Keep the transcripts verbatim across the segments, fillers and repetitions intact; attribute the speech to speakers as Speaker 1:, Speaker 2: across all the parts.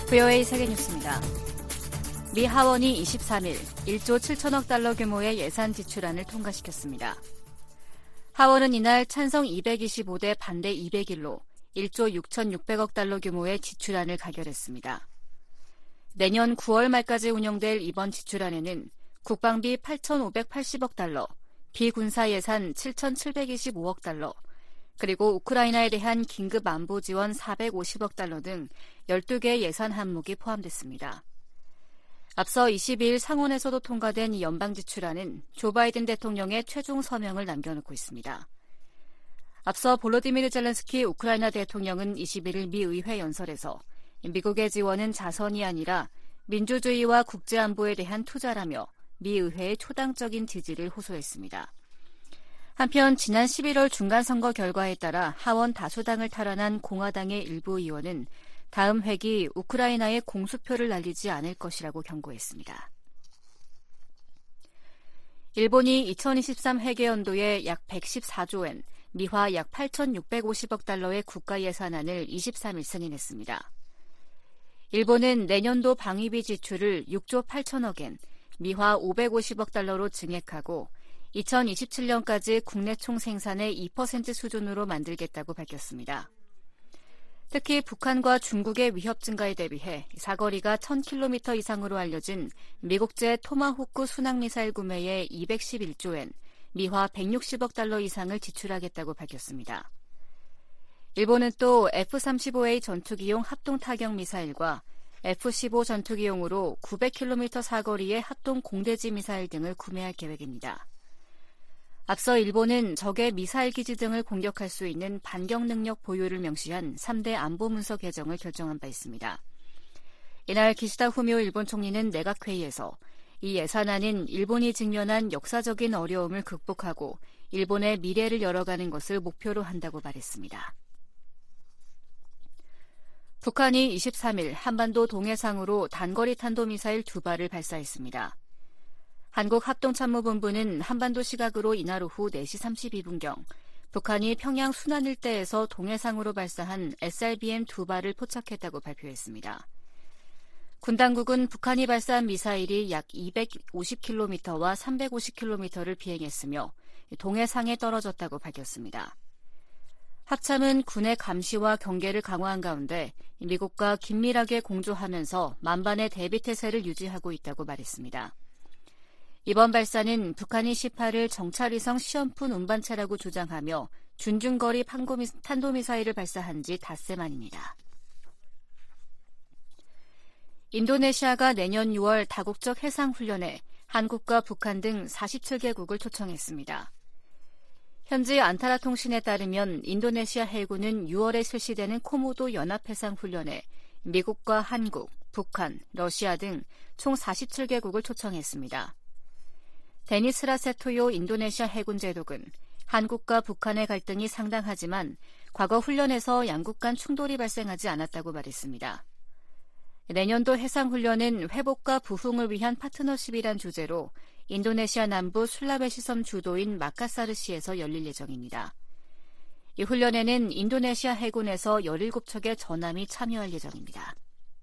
Speaker 1: 브이오에이 세계뉴스입니다. 미 하원이 이십삼 일 일조 칠천억 달러 규모의 예산 지출안을 통과시켰습니다. 하원은 이날 찬성 이백이십오 대 반대 이백일로 일조 육천육백억 달러 규모의 지출안을 가결했습니다. 내년 구월 말까지 운영될 이번 지출안에는 국방비 팔천오백팔십억 달러, 비군사 예산 칠천칠백이십오억 달러, 그리고 우크라이나에 대한 긴급 안보 지원 사백오십억 달러 등 열두 개 예산 항목이 포함됐습니다. 앞서 이십이 일 상원에서도 통과된 이 연방 지출안은 조 바이든 대통령의 최종 서명을 남겨놓고 있습니다. 앞서 볼로디미르 젤렌스키 우크라이나 대통령은 이십일 일 미 의회 연설에서 미국의 지원은 자선이 아니라 민주주의와 국제안보에 대한 투자라며 미 의회의 초당적인 지지를 호소했습니다. 한편 지난 십일월 중간선거 결과에 따라 하원 다수당을 탈환한 공화당의 일부 의원은 다음 회기 우크라이나에 공수표를 날리지 않을 것이라고 경고했습니다. 일본이 이천이십삼 회계연도에 약 백십사조 엔, 미화 약 팔천육백오십억 달러의 국가 예산안을 이십삼 일 승인했습니다. 일본은 내년도 방위비 지출을 육조 팔천억 엔, 미화 오백오십억 달러로 증액하고 이천이십칠 년까지 국내 총생산의 이 퍼센트 수준으로 만들겠다고 밝혔습니다. 특히 북한과 중국의 위협 증가에 대비해 사거리가 천 킬로미터 이상으로 알려진 미국제 토마호크 순항미사일 구매에 이백십일조 엔, 미화 백육십억 달러 이상을 지출하겠다고 밝혔습니다. 일본은 또 에프 삼십오 에이 전투기용 합동타격미사일과 에프 십오 전투기용으로 구백 킬로미터 사거리의 합동 공대지 미사일 등을 구매할 계획입니다. 앞서 일본은 적의 미사일 기지 등을 공격할 수 있는 반격 능력 보유를 명시한 삼 대 안보문서 개정을 결정한 바 있습니다. 이날 기시다 후미오 일본 총리는 내각회의에서 이 예산안은 일본이 직면한 역사적인 어려움을 극복하고 일본의 미래를 열어가는 것을 목표로 한다고 말했습니다. 북한이 이십삼 일 한반도 동해상으로 단거리 탄도미사일 두 발을 발사했습니다. 한국합동참모본부는 한반도 시각으로 이날 오후 네 시 삼십이 분경 북한이 평양 순안 일대에서 동해상으로 발사한 에스알비엠 두 발을 포착했다고 발표했습니다. 군 당국은 북한이 발사한 미사일이 약 이백오십 킬로미터와 삼백오십 킬로미터를 비행했으며 동해상에 떨어졌다고 밝혔습니다. 합참은 군의 감시와 경계를 강화한 가운데 미국과 긴밀하게 공조하면서 만반의 대비태세를 유지하고 있다고 말했습니다. 이번 발사는 북한이 십팔 일 정찰위성 시험푼 운반체라고 주장하며 준중거리 탄도미사일을 발사한 지 닷새 만입니다. 인도네시아가 내년 유월 다국적 해상훈련에 한국과 북한 등 사십칠 개국을 초청했습니다. 현지 안타라 통신에 따르면 인도네시아 해군은 유월에 실시되는 코모도 연합해상훈련에 미국과 한국, 북한, 러시아 등 총 사십칠 개국을 초청했습니다. 데니스 라세토요 인도네시아 해군 제독은 한국과 북한의 갈등이 상당하지만 과거 훈련에서 양국 간 충돌이 발생하지 않았다고 말했습니다. 내년도 해상훈련은 회복과 부흥을 위한 파트너십이란 주제로 인도네시아 남부 술라베시 섬 주도인 마카사르시에서 열릴 예정입니다. 이 훈련에는 인도네시아 해군에서 열일곱 척의 전함이 참여할 예정입니다.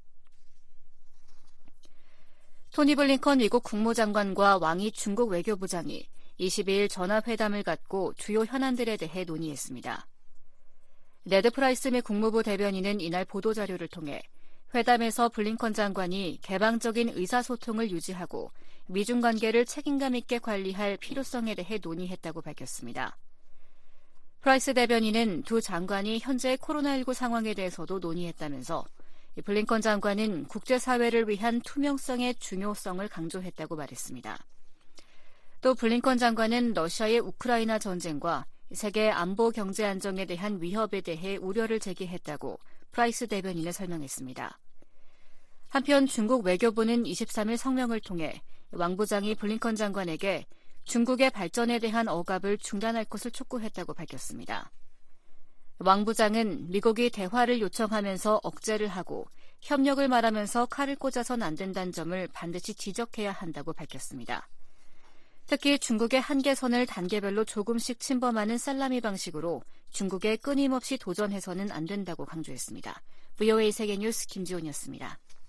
Speaker 1: 토니 블링컨 미국 국무장관과 왕이 중국 외교부장이 이십이 일 전화회담을 갖고 주요 현안들에 대해 논의했습니다. 네드 프라이스 미 국무부 대변인은 이날 보도자료를 통해 회담에서 블링컨 장관이 개방적인 의사소통을 유지하고 미중 관계를 책임감 있게 관리할 필요성에 대해 논의했다고 밝혔습니다. 프라이스 대변인은 두 장관이 현재의 코로나십구 상황에 대해서도 논의했다면서 블링컨 장관은 국제사회를 위한 투명성의 중요성을 강조했다고 말했습니다. 또 블링컨 장관은 러시아의 우크라이나 전쟁과 세계 안보 경제 안정에 대한 위협에 대해 우려를 제기했다고 프라이스 대변인은 설명했습니다. 한편 중국 외교부는 이십삼 일 성명을 통해 왕 부장이 블링컨 장관에게 중국의 발전에 대한 억압을 중단할 것을 촉구했다고 밝혔습니다. 왕 부장은 미국이 대화를 요청하면서 억제를 하고 협력을 말하면서 칼을 꽂아선 안 된다는 점을 반드시 지적해야 한다고 밝혔습니다. 특히 중국의 한계선을 단계별로 조금씩 침범하는 살라미 방식으로 중국에 끊임없이 도전해서는 안 된다고 강조했습니다. 브이오에이 세계뉴스 김지훈이었습니다.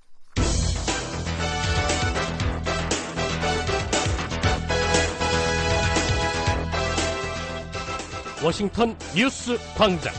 Speaker 2: 워싱턴 뉴스 광장.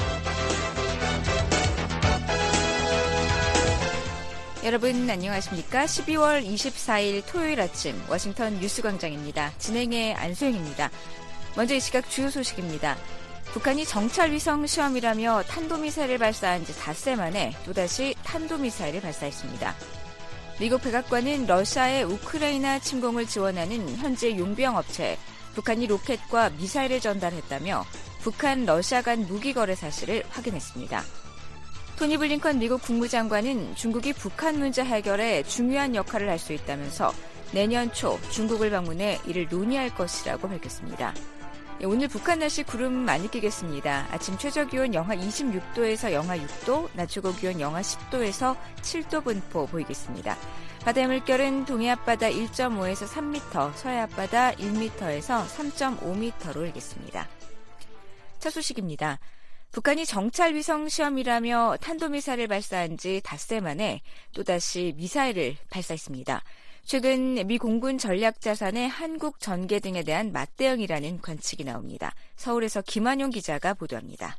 Speaker 3: 여러분 안녕하십니까? 십이월 이십사일 토요일 아침 워싱턴 뉴스 광장입니다. 진행의 안소영입니다. 먼저 이 시각 주요 소식입니다. 북한이 정찰위성 시험이라며 탄도미사일을 발사한 지 닷새 만에 또다시 탄도미사일을 발사했습니다. 미국 백악관은 러시아의 우크라이나 침공을 지원하는 현재 용병 업체에 북한이 로켓과 미사일을 전달했다며 북한 러시아 간 무기 거래 사실을 확인했습니다. 토니 블링컨 미국 국무장관은 중국이 북한 문제 해결에 중요한 역할을 할 수 있다면서 내년 초 중국을 방문해 이를 논의할 것이라고 밝혔습니다. 오늘 북한 날씨 구름 많이 끼겠습니다. 아침 최저기온 영하 이십육도에서 영하 육도, 낮 최고기온 영하 십도에서 칠도 분포 보이겠습니다. 바다의 물결은 동해 앞바다 일 점 오에서 삼 미터, 서해 앞바다 일 미터에서 삼 점 오 미터로 일겠습니다. 첫 소식입니다. 북한이 정찰위성 시험이라며 탄도미사일을 발사한 지 닷새 만에 또다시 미사일을 발사했습니다. 최근 미 공군 전략자산의 한국 전개 등에 대한 맞대응이라는 관측이 나옵니다. 서울에서 김한용 기자가 보도합니다.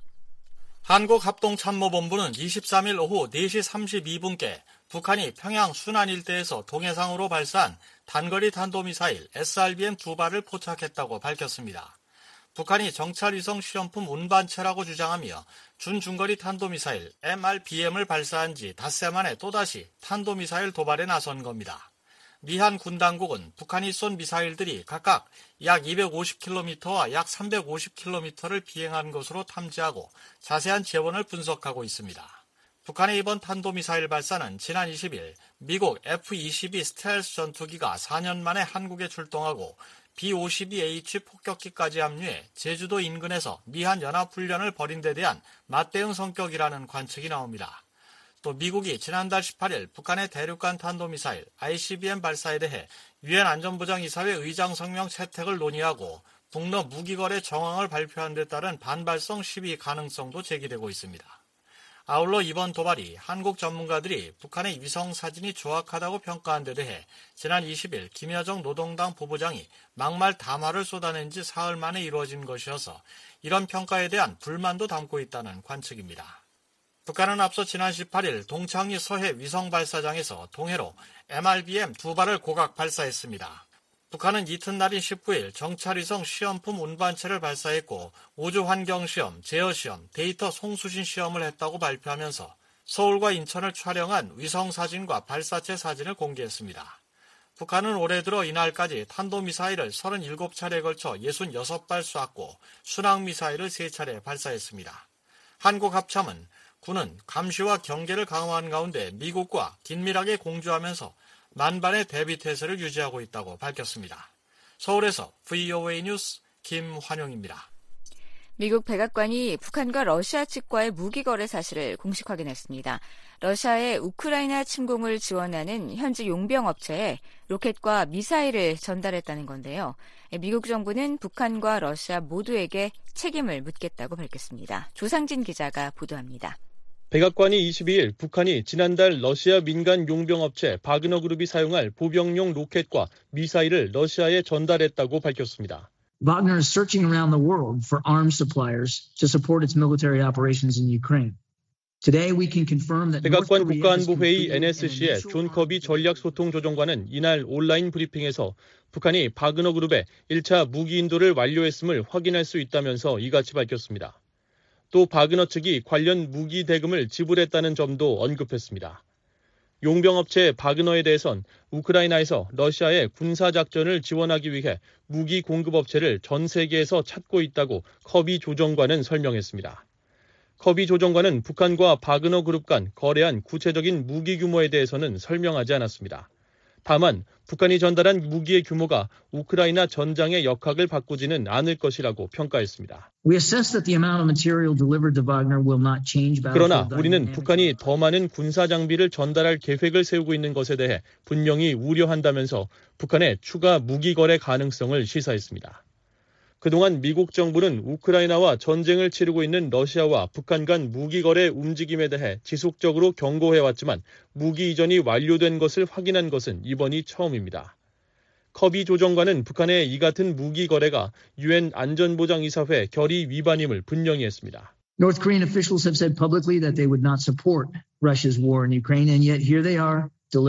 Speaker 4: 한국합동참모본부는 이십삼일 오후 네 시 삼십이 분께 북한이 평양 순안 일대에서 동해상으로 발사한 단거리 탄도미사일 에스알비엠 두 발을 포착했다고 밝혔습니다. 북한이 정찰위성 시험품 운반체라고 주장하며 준중거리 탄도미사일 엠알비엠을 발사한 지 닷새 만에 또다시 탄도미사일 도발에 나선 겁니다. 미한 군 당국은 북한이 쏜 미사일들이 각각 약 이백오십 킬로미터와 약 삼백오십 킬로미터를 비행한 것으로 탐지하고 자세한 재원을 분석하고 있습니다. 북한의 이번 탄도미사일 발사는 지난 이십일 미국 에프 이십이 스텔스 전투기가 사 년 만에 한국에 출동하고 비 오십이 에이치 폭격기까지 합류해 제주도 인근에서 미한 연합훈련을 벌인 데 대한 맞대응 성격이라는 관측이 나옵니다. 또 미국이 지난달 십팔일 북한의 대륙간 탄도미사일 아이씨비엠 발사에 대해 유엔 안전보장이사회 의장 성명 채택을 논의하고 북러 무기거래 정황을 발표한 데 따른 반발성 시위 가능성도 제기되고 있습니다. 아울러 이번 도발이 한국 전문가들이 북한의 위성 사진이 조악하다고 평가한 데 대해 지난 이십일 김여정 노동당 부부장이 막말 담화를 쏟아낸 지 사흘 만에 이루어진 것이어서 이런 평가에 대한 불만도 담고 있다는 관측입니다. 북한은 앞서 지난 십팔일 동창리 서해 위성발사장에서 동해로 엠알비엠 두 발을 고각 발사했습니다. 북한은 이튿날인 십구일 정찰위성 시험품 운반체를 발사했고 우주환경시험, 제어시험, 데이터 송수신 시험을 했다고 발표하면서 서울과 인천을 촬영한 위성사진과 발사체 사진을 공개했습니다. 북한은 올해 들어 이날까지 탄도미사일을 서른일곱 차례에 걸쳐 예순여섯 발 쐈고 순항미사일을 세 차례 발사했습니다. 한국합참은 군은 감시와 경계를 강화한 가운데 미국과 긴밀하게 공조하면서 만반의 대비태세를 유지하고 있다고 밝혔습니다. 서울에서 브이오에이 뉴스 김환용입니다.
Speaker 3: 미국 백악관이 북한과 러시아 측과의 무기 거래 사실을 공식 확인했습니다. 러시아의 우크라이나 침공을 지원하는 현지 용병 업체에 로켓과 미사일을 전달했다는 건데요. 미국 정부는 북한과 러시아 모두에게 책임을 묻겠다고 밝혔습니다. 조상진 기자가 보도합니다.
Speaker 5: 백악관이 이십이일 북한이 지난달 러시아 민간 용병업체 바그너 그룹이 사용할 보병용 로켓과 미사일을 러시아에 전달했다고 밝혔습니다.
Speaker 6: Wagner is searching around the world for arms suppliers to support its military operations in Ukraine. Today we can confirm that
Speaker 5: 백악관 국가안보회의 엔에스씨의 존 커비 전략소통조정관은 이날 온라인 브리핑에서 북한이 바그너 그룹에 일 차 무기 인도를 완료했음을 확인할 수 있다면서 이같이 밝혔습니다. 또 바그너 측이 관련 무기 대금을 지불했다는 점도 언급했습니다. 용병업체 바그너에 대해선 우크라이나에서 러시아의 군사작전을 지원하기 위해 무기 공급업체를 전 세계에서 찾고 있다고 커비 조정관은 설명했습니다. 커비 조정관은 북한과 바그너 그룹 간 거래한 구체적인 무기 규모에 대해서는 설명하지 않았습니다. 다만 북한이 전달한 무기의 규모가 우크라이나 전장의 역학을 바꾸지는 않을 것이라고 평가했습니다. 그러나 우리는 북한이 더 많은 군사 장비를 전달할 계획을 세우고 있는 것에 대해 분명히 우려한다면서 북한의 추가 무기 거래 가능성을 시사했습니다. 그동안 미국 정부는 우크라이나와 전쟁을 치르고 있는 러시아와 북한 간 무기 거래 움직임에 대해 지속적으로 경고해왔지만 무기 이전이 완료된 것을 확인한 것은 이번이 처음입니다. 커비 조정관은 북한의 이 같은 무기 거래가 유엔 안전보장이사회 결의 위반임을 분명히 했습니다.
Speaker 6: North Korean officials have said publicly that they would not support Russia's war in Ukraine, and yet here they are.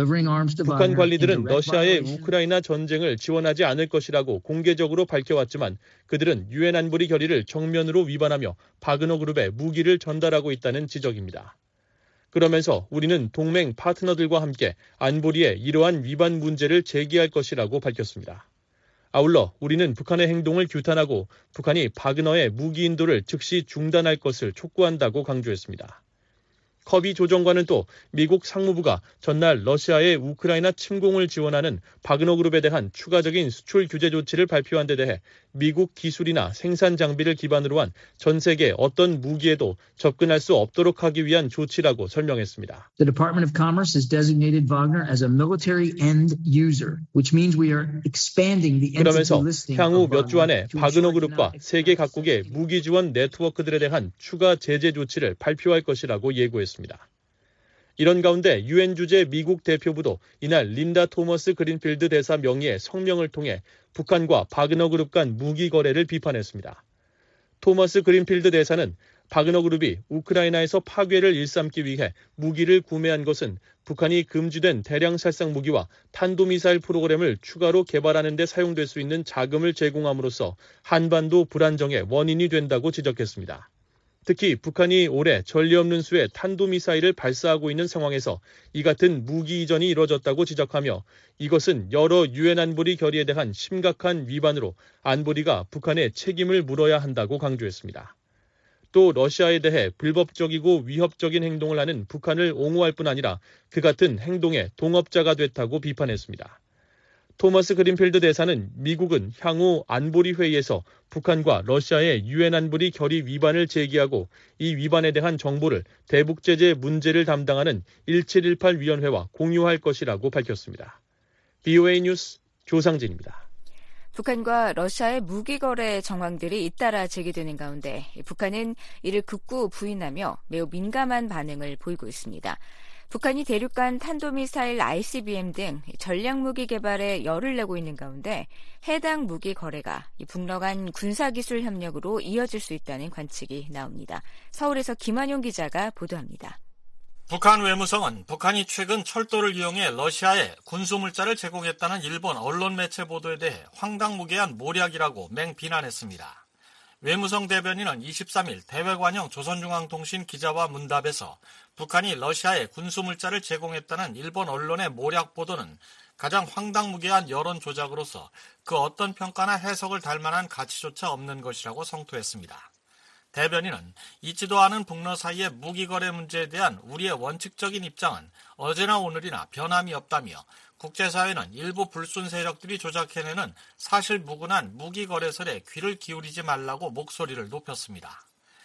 Speaker 5: 북한 관리들은 러시아의 우크라이나 전쟁을 지원하지 않을 것이라고 공개적으로 밝혀왔지만 그들은 유엔 안보리 결의를 정면으로 위반하며 바그너 그룹에 무기를 전달하고 있다는 지적입니다. 그러면서 우리는 동맹 파트너들과 함께 안보리의 이러한 위반 문제를 제기할 것이라고 밝혔습니다. 아울러 우리는 북한의 행동을 규탄하고 북한이 바그너의 무기 인도를 즉시 중단할 것을 촉구한다고 강조했습니다. 커비 조정관은 또 미국 상무부가 전날 러시아의 우크라이나 침공을 지원하는 바그너 그룹에 대한 추가적인 수출 규제 조치를 발표한 데 대해 미국 기술이나 생산 장비를 기반으로 한 전 세계 어떤 무기에도 접근할 수 없도록 하기 위한 조치라고 설명했습니다.
Speaker 6: The Department of Commerce has designated Wagner as a military end user, which means we are expanding the
Speaker 5: 그러면서
Speaker 6: entity listing.
Speaker 5: 향후 몇 주 안에 바그너 그룹과 세계 각국의 무기 지원 네트워크들에 대한 추가 제재 조치를 발표할 것이라고 예고했습니다. 이런 가운데 유엔 주재 미국 대표부도 이날 린다 토머스 그린필드 대사 명의의 성명을 통해 북한과 바그너 그룹 간 무기 거래를 비판했습니다. 토머스 그린필드 대사는 바그너 그룹이 우크라이나에서 파괴를 일삼기 위해 무기를 구매한 것은 북한이 금지된 대량 살상 무기와 탄도미사일 프로그램을 추가로 개발하는 데 사용될 수 있는 자금을 제공함으로써 한반도 불안정의 원인이 된다고 지적했습니다. 특히 북한이 올해 전례 없는 수의 탄도미사일을 발사하고 있는 상황에서 이 같은 무기 이전이 이뤄졌다고 지적하며 이것은 여러 유엔 안보리 결의에 대한 심각한 위반으로 안보리가 북한에 책임을 물어야 한다고 강조했습니다. 또 러시아에 대해 불법적이고 위협적인 행동을 하는 북한을 옹호할 뿐 아니라 그 같은 행동의 동업자가 됐다고 비판했습니다. 토머스 그린필드 대사는 미국은 향후 안보리 회의에서 북한과 러시아의 유엔 안보리 결의 위반을 제기하고 이 위반에 대한 정보를 대북제재 문제를 담당하는 일칠일팔 위원회와 공유할 것이라고 밝혔습니다. 비오에이 뉴스 조상진입니다.
Speaker 3: 북한과 러시아의 무기 거래 정황들이 잇따라 제기되는 가운데 북한은 이를 극구 부인하며 매우 민감한 반응을 보이고 있습니다. 북한이 대륙간 탄도미사일 아이씨비엠 등 전략무기 개발에 열을 내고 있는 가운데 해당 무기 거래가 북러 간 군사기술 협력으로 이어질 수 있다는 관측이 나옵니다. 서울에서 김한용 기자가 보도합니다.
Speaker 4: 북한 외무성은 북한이 최근 철도를 이용해 러시아에 군수물자를 제공했다는 일본 언론 매체 보도에 대해 황당무계한 모략이라고 맹비난했습니다. 외무성 대변인은 이십삼일 대외관영 조선중앙통신 기자와 문답에서 북한이 러시아에 군수물자를 제공했다는 일본 언론의 모략 보도는 가장 황당무계한 여론 조작으로서 그 어떤 평가나 해석을 달 만한 가치조차 없는 것이라고 성토했습니다. 대변인은 있지도 않은 북러 사이의 무기거래 문제에 대한 우리의 원칙적인 입장은 어제나 오늘이나 변함이 없다며 국제사회는 일부 불순 세력들이 조작해내는 사실무근한 무기거래설에 귀를 기울이지 말라고 목소리를 높였습니다.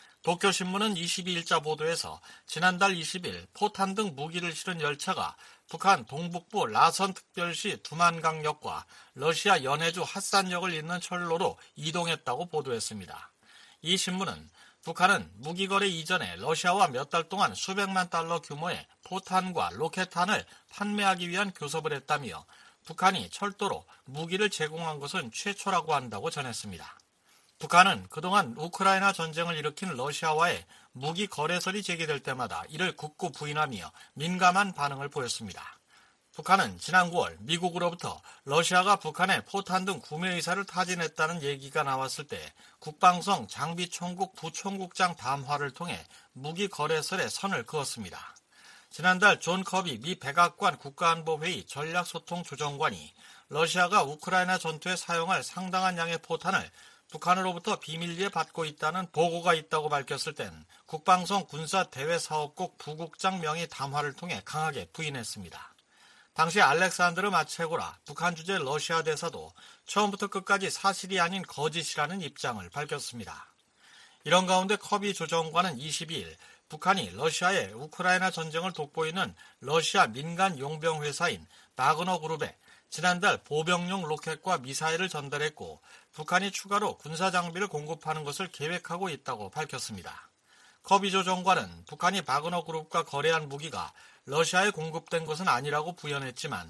Speaker 4: 도쿄신문은 이십이일자 보도에서 지난달 이십일 포탄 등 무기를 실은 열차가 북한 동북부 라선특별시 두만강역과 러시아 연해주 핫산역을 잇는 철로로 이동했다고 보도했습니다. 이 신문은 북한은 무기거래 이전에 러시아와 몇 달 동안 수백만 달러 규모의 포탄과 로켓탄을 판매하기 위한 교섭을 했다며 북한이 철도로 무기를 제공한 것은 최초라고 한다고 전했습니다. 북한은 그동안 우크라이나 전쟁을 일으킨 러시아와의 무기 거래설이 제기될 때마다 이를 굳고 부인하며 민감한 반응을 보였습니다. 북한은 지난 구월 미국으로부터 러시아가 북한에 포탄 등 구매 의사를 타진했다는 얘기가 나왔을 때 국방성 장비총국 부총국장 담화를 통해 무기 거래설에 선을 그었습니다. 지난달 존 커비 미 백악관 국가안보회의 전략소통조정관이 러시아가 우크라이나 전투에 사용할 상당한 양의 포탄을 북한으로부터 비밀리에 받고 있다는 보고가 있다고 밝혔을 땐 국방성 군사대외사업국 부국장 명의 담화를 통해 강하게 부인했습니다. 당시 알렉산드르 마체고라 북한 주재 러시아 대사도 처음부터 끝까지 사실이 아닌 거짓이라는 입장을 밝혔습니다. 이런 가운데 커비 조정관은 이십이일 북한이 러시아의 우크라이나 전쟁을 돋보이는 러시아 민간 용병 회사인 바그너 그룹에 지난달 보병용 로켓과 미사일을 전달했고 북한이 추가로 군사장비를 공급하는 것을 계획하고 있다고 밝혔습니다. 커비 조정관은 북한이 바그너 그룹과 거래한 무기가 러시아에 공급된 것은 아니라고 부연했지만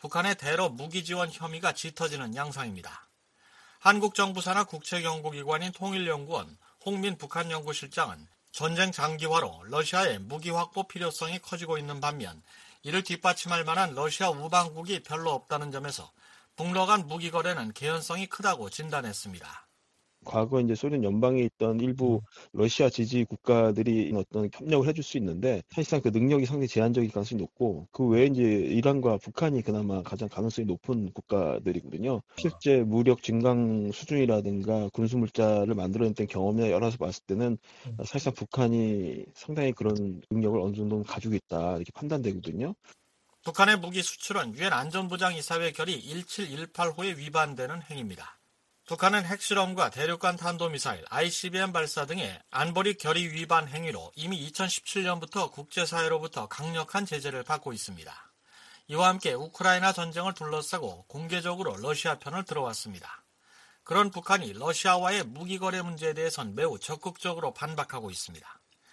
Speaker 4: 북한의 대러 무기 지원 혐의가 짙어지는 양상입니다. 한국 정부 산하 국책연구기관인 통일연구원 홍민 북한연구실장은 전쟁 장기화로 러시아의 무기 확보 필요성이 커지고 있는 반면 이를 뒷받침할 만한 러시아 우방국이 별로 없다는 점에서 북러 간 무기 거래는 개연성이 크다고 진단했습니다.
Speaker 7: 과거 이제 소련 연방에 있던 일부 러시아 지지 국가들이 어떤 협력을 해줄 수 있는데 사실상 그 능력이 상당히 제한적일 가능성이 높고 그 외에 이제 이란과 북한이 그나마 가장 가능성이 높은 국가들이거든요. 실제 무력 증강 수준이라든가 군수물자를 만들어냈던 경험이나 여러 가지 봤을 때는 사실상 북한이 상당히 그런 능력을 어느 정도는 가지고 있다 이렇게 판단되거든요.
Speaker 4: 북한의 무기 수출은 유엔 안전보장이사회 결의 일칠일팔 호에 위반되는 행위입니다. 북한은 핵실험과 대륙간 탄도미사일, 아이씨비엠 발사 등의 안보리 결의 위반 행위로 이미 이천십칠 년부터 국제사회로부터 강력한 제재를 받고 있습니다. 이와 함께 우크라이나 전쟁을 둘러싸고 공개적으로 러시아 편을 들어왔습니다. 그런 북한이 러시아와의 무기거래 문제에 대해선 매우 적극적으로 반박하고 있습니다.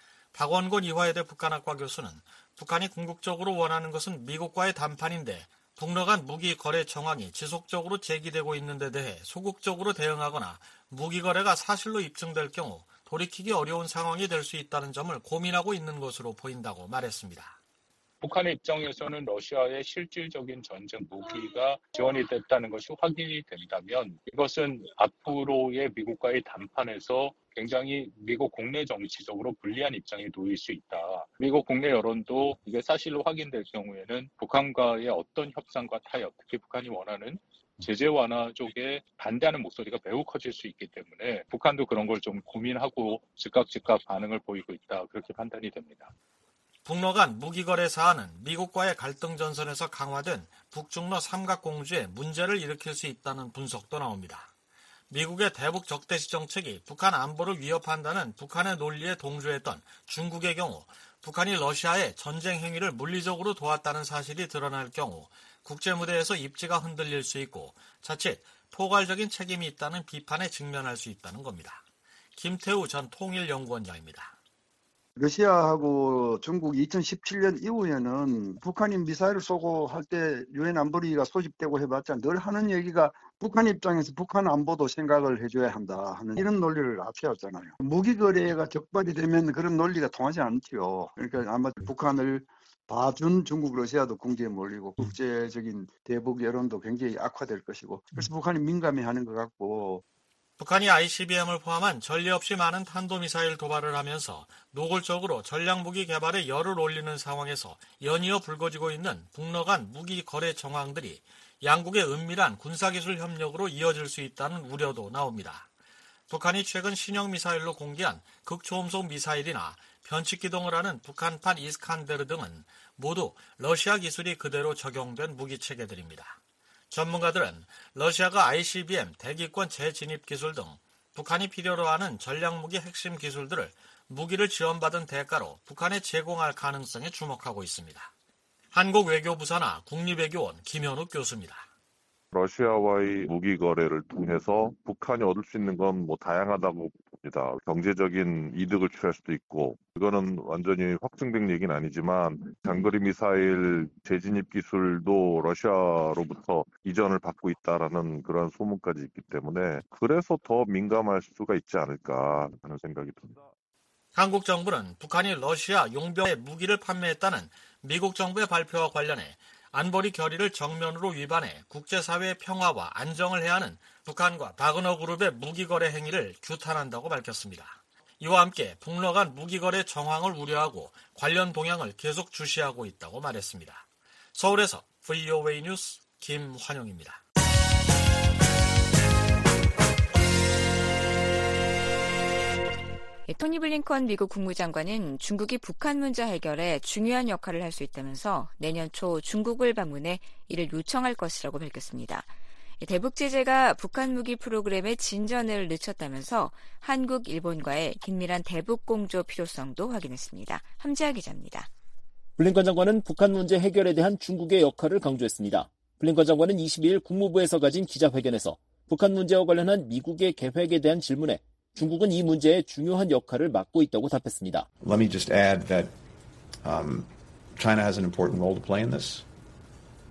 Speaker 4: 박원곤 이화여대 북한학과 교수는 북한이 궁극적으로 원하는 것은 미국과의 담판인데 북러 간 무기 거래 정황이 지속적으로 제기되고 있는 데 대해 소극적으로 대응하거나 무기 거래가 사실로 입증될 경우 돌이키기 어려운 상황이 될 수 있다는 점을 고민하고 있는 것으로 보인다고 말했습니다.
Speaker 8: 북한의 입장에서는 러시아의 실질적인 전쟁 무기가 지원이 됐다는 것이 확인이 된다면 이것은 앞으로의 미국과의 담판에서 굉장히 미국 국내 정치적으로 불리한 입장에 놓일 수 있다. 미국 국내 여론도 이게 사실로 확인될 경우에는 북한과의 어떤 협상과 타협, 특히 북한이 원하는 제재 완화 쪽에 반대하는 목소리가 매우 커질 수 있기 때문에 북한도 그런 걸 좀 고민하고 즉각 즉각 반응을 보이고 있다. 그렇게 판단이 됩니다.
Speaker 4: 북러 간 무기거래 사안은 미국과의 갈등 전선에서 강화된 북중러 삼각공주에 문제를 일으킬 수 있다는 분석도 나옵니다. 미국의 대북 적대시 정책이 북한 안보를 위협한다는 북한의 논리에 동조했던 중국의 경우 북한이 러시아의 전쟁 행위를 물리적으로 도왔다는 사실이 드러날 경우 국제무대에서 입지가 흔들릴 수 있고 자칫 포괄적인 책임이 있다는 비판에 직면할 수 있다는 겁니다. 김태우 전 통일연구원장입니다.
Speaker 9: 러시아하고 중국이 이천십칠 년 이후에는 북한이 미사일을 쏘고 할 때 유엔 안보리가 소집되고 해봤자 늘 하는 얘기가 북한 입장에서 북한 안보도 생각을 해줘야 한다 하는 이런 논리를 앞세웠잖아요. 무기 거래가 적발이 되면 그런 논리가 통하지 않지요. 그러니까 아마 북한을 봐준 중국, 러시아도 궁지에 몰리고 국제적인 대북 여론도 굉장히 악화될 것이고 그래서 북한이 민감해하는 것 같고
Speaker 4: 북한이 아이씨비엠을 포함한 전례 없이 많은 탄도미사일 도발을 하면서 노골적으로 전략무기 개발에 열을 올리는 상황에서 연이어 불거지고 있는 북러 간 무기 거래 정황들이 양국의 은밀한 군사기술 협력으로 이어질 수 있다는 우려도 나옵니다. 북한이 최근 신형 미사일로 공개한 극초음속 미사일이나 변칙 기동을 하는 북한판 이스칸데르 등은 모두 러시아 기술이 그대로 적용된 무기체계들입니다. 전문가들은 러시아가 아이씨비엠 대기권 재진입 기술 등 북한이 필요로 하는 전략무기 핵심 기술들을 무기를 지원받은 대가로 북한에 제공할 가능성에 주목하고 있습니다. 한국외교부 산하 국립외교원 김현욱 교수입니다.
Speaker 10: 러시아와의 무기 거래를 통해서 북한이 얻을 수 있는 건 뭐 다양하다고 봅니다. 경제적인 이득을 취할 수도 있고 이거는 완전히 확정된 얘기는 아니지만 장거리 미사일 재진입 기술도 러시아로부터 이전을 받고 있다라는 그런 소문까지 있기 때문에 그래서 더 민감할 수가 있지 않을까 하는 생각이 듭니다.
Speaker 4: 한국 정부는 북한이 러시아 용병에 무기를 판매했다는 미국 정부의 발표와 관련해 안보리 결의를 정면으로 위반해 국제사회의 평화와 안정을 해하는 북한과 바그너 그룹의 무기거래 행위를 규탄한다고 밝혔습니다. 이와 함께 북러 간 무기거래 정황을 우려하고 관련 동향을 계속 주시하고 있다고 말했습니다. 서울에서 브이오에이 뉴스 김환영입니다.
Speaker 3: 토니 블링컨 미국 국무장관은 중국이 북한 문제 해결에 중요한 역할을 할 수 있다면서 내년 초 중국을 방문해 이를 요청할 것이라고 밝혔습니다. 대북 제재가 북한 무기 프로그램의 진전을 늦췄다면서 한국, 일본과의 긴밀한 대북 공조 필요성도 확인했습니다. 함지아 기자입니다.
Speaker 11: 블링컨 장관은 북한 문제 해결에 대한 중국의 역할을 강조했습니다. 블링컨 장관은 이십이 일 국무부에서 가진 기자회견에서 북한 문제와 관련한 미국의 계획에 대한 질문에 중국은 이 문제에 중요한 역할을 맡고 있다고 답했습니다.
Speaker 12: Let me just add that um, China has an important role to play in this.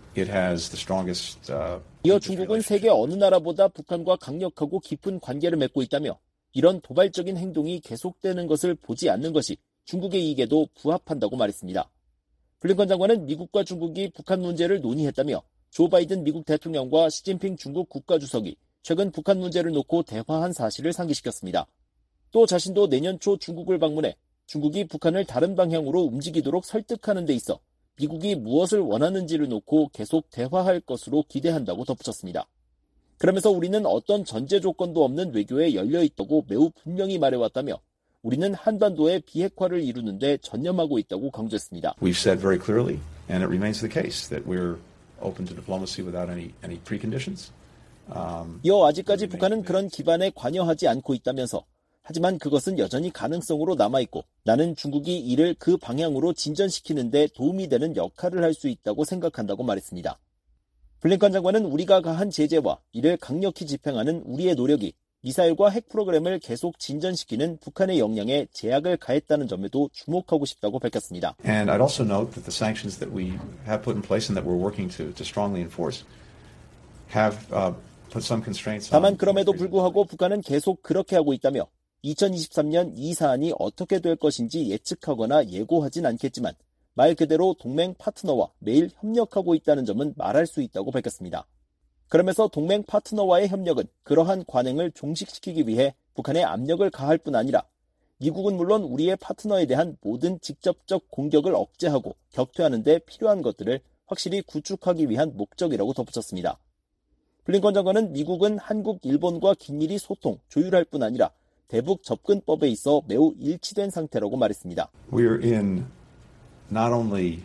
Speaker 12: it has the strongest. Uh,
Speaker 11: 이어 중국은 세계 어느 나라보다 북한과 강력하고 깊은 관계를 맺고 있다며 이런 도발적인 행동이 계속되는 것을 보지 않는 것이 중국의 이익에도 부합한다고 말했습니다. 블링컨 장관은 미국과 중국이 북한 문제를 논의했다며 조 바이든 미국 대통령과 시진핑 중국 국가주석이 최근 북한 문제를 놓고 대화한 사실을 상기시켰습니다. 또 자신도 내년 초 중국을 방문해 중국이 북한을 다른 방향으로 움직이도록 설득하는 데 있어 미국이 무엇을 원하는지를 놓고 계속 대화할 것으로 기대한다고 덧붙였습니다. 그러면서 우리는 어떤 전제 조건도 없는 외교에 열려있다고 매우 분명히 말해왔다며 우리는 한반도의 비핵화를 이루는 데 전념하고 있다고 강조했습니다.
Speaker 12: We've said very clearly, and it remains the case, that we're open to diplomacy without any, any preconditions. Um,
Speaker 11: 이어 아직까지 북한은 그런 기반에 관여하지 않고 있다면서 하지만 그것은 여전히 가능성으로 남아있고 나는 중국이 이를 그 방향으로 진전시키는 데 도움이 되는 역할을 할 수 있다고 생각한다고 말했습니다. 블링컨 장관은 우리가 가한 제재와 이를 강력히 집행하는 우리의 노력이 미사일과 핵 프로그램을 계속 진전시키는 북한의 역량에 제약을 가했다는 점에도 주목하고 싶다고 밝혔습니다.
Speaker 12: And I'd also note that the sanctions that we have put in place and that we're working to, to strongly enforce have uh, put some constraints on.
Speaker 11: 다만 그럼에도 불구하고 북한은 계속 그렇게 하고 있다며 이천이십삼 년 이 사안이 어떻게 될 것인지 예측하거나 예고하진 않겠지만 말 그대로 동맹 파트너와 매일 협력하고 있다는 점은 말할 수 있다고 밝혔습니다. 그러면서 동맹 파트너와의 협력은 그러한 관행을 종식시키기 위해 북한에 압력을 가할 뿐 아니라 미국은 물론 우리의 파트너에 대한 모든 직접적 공격을 억제하고 격퇴하는 데 필요한 것들을 확실히 구축하기 위한 목적이라고 덧붙였습니다. 블링컨 장관은 미국은 한국, 일본과 긴밀히 소통, 조율할 뿐 아니라 대북 접근법에 있어 매우 일치된 상태라고 말했습니다.
Speaker 12: We're in not only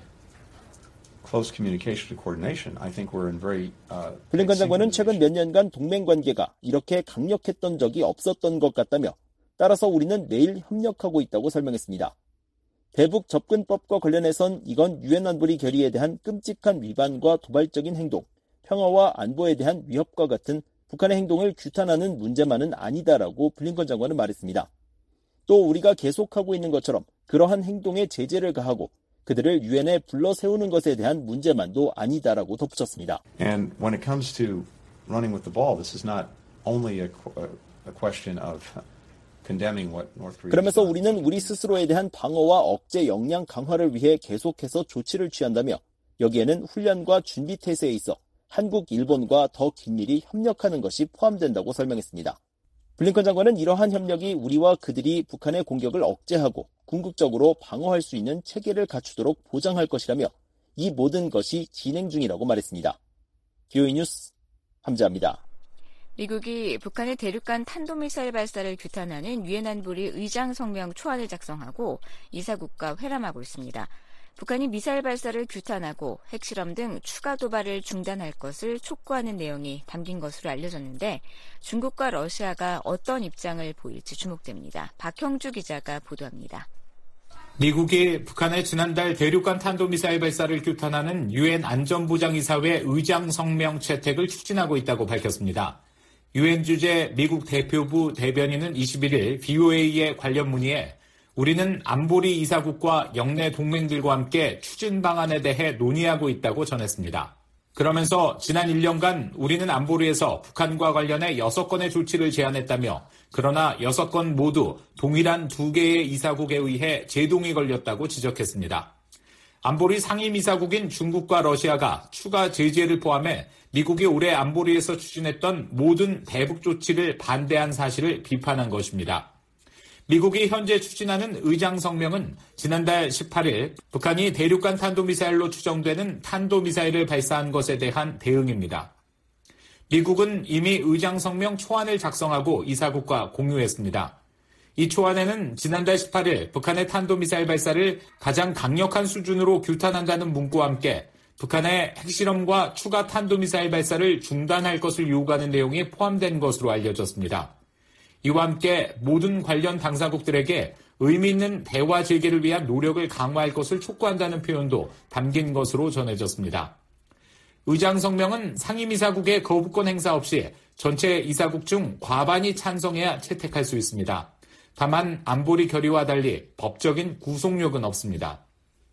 Speaker 12: close communication and coordination. I think we're in very. Uh,
Speaker 11: 블링컨 장관은 최근 몇 년간 동맹 관계가 이렇게 강력했던 적이 없었던 것 같다며 따라서 우리는 매일 협력하고 있다고 설명했습니다. 대북 접근법과 관련해선 이건 유엔 안보리 결의에 대한 끔찍한 위반과 도발적인 행동, 평화와 안보에 대한 위협과 같은 북한의 행동을 규탄하는 문제만은 아니다라고 블링컨 장관은 말했습니다. 또 우리가 계속하고 있는 것처럼 그러한 행동에 제재를 가하고 그들을 유엔에 불러 세우는 것에 대한 문제만도 아니다라고 덧붙였습니다.
Speaker 12: And when it comes to running with the ball, this is not only a, a question of condemning what North Korea.
Speaker 11: 그러면서 우리는 우리 스스로에 대한 방어와 억제 역량 강화를 위해 계속해서 조치를 취한다며 여기에는 훈련과 준비 태세에 있어 한국, 일본과 더 긴밀히 협력하는 것이 포함된다고 설명했습니다. 블링컨 장관은 이러한 협력이 우리와 그들이 북한의 공격을 억제하고 궁극적으로 방어할 수 있는 체계를 갖추도록 보장할 것이라며 이 모든 것이 진행 중이라고 말했습니다. 비오이 뉴스 함재합니다.
Speaker 3: 미국이 북한의 대륙간 탄도미사일 발사를 규탄하는 유엔 안보리 의장 성명 초안을 작성하고 이사국과 회람하고 있습니다. 북한이 미사일 발사를 규탄하고 핵실험 등 추가 도발을 중단할 것을 촉구하는 내용이 담긴 것으로 알려졌는데 중국과 러시아가 어떤 입장을 보일지 주목됩니다. 박형주 기자가 보도합니다.
Speaker 13: 미국이 북한의 지난달 대륙간 탄도미사일 발사를 규탄하는 유엔 안전보장이사회 의장 성명 채택을 추진하고 있다고 밝혔습니다. 유엔 주재 미국 대표부 대변인은 이십일 일 비오에이의 관련 문의에 우리는 안보리 이사국과 영내 동맹들과 함께 추진 방안에 대해 논의하고 있다고 전했습니다. 그러면서 지난 일 년간 우리는 안보리에서 북한과 관련해 여섯 건의 조치를 제안했다며 그러나 여섯 건 모두 동일한 두 개의 이사국에 의해 제동이 걸렸다고 지적했습니다. 안보리 상임이사국인 중국과 러시아가 추가 제재를 포함해 미국이 올해 안보리에서 추진했던 모든 대북 조치를 반대한 사실을 비판한 것입니다. 미국이 현재 추진하는 의장 성명은 지난달 십팔 일 북한이 대륙간 탄도미사일로 추정되는 탄도미사일을 발사한 것에 대한 대응입니다. 미국은 이미 의장 성명 초안을 작성하고 이사국과 공유했습니다. 이 초안에는 지난달 십팔 일 북한의 탄도미사일 발사를 가장 강력한 수준으로 규탄한다는 문구와 함께 북한의 핵실험과 추가 탄도미사일 발사를 중단할 것을 요구하는 내용이 포함된 것으로 알려졌습니다. 이와 함께 모든 관련 당사국들에게 의미 있는 대화 재개를 위한 노력을 강화할 것을 촉구한다는 표현도 담긴 것으로 전해졌습니다. 의장 성명은 상임이사국의 거부권 행사 없이 전체 이사국 중 과반이 찬성해야 채택할 수 있습니다. 다만 안보리 결의와 달리 법적인 구속력은 없습니다.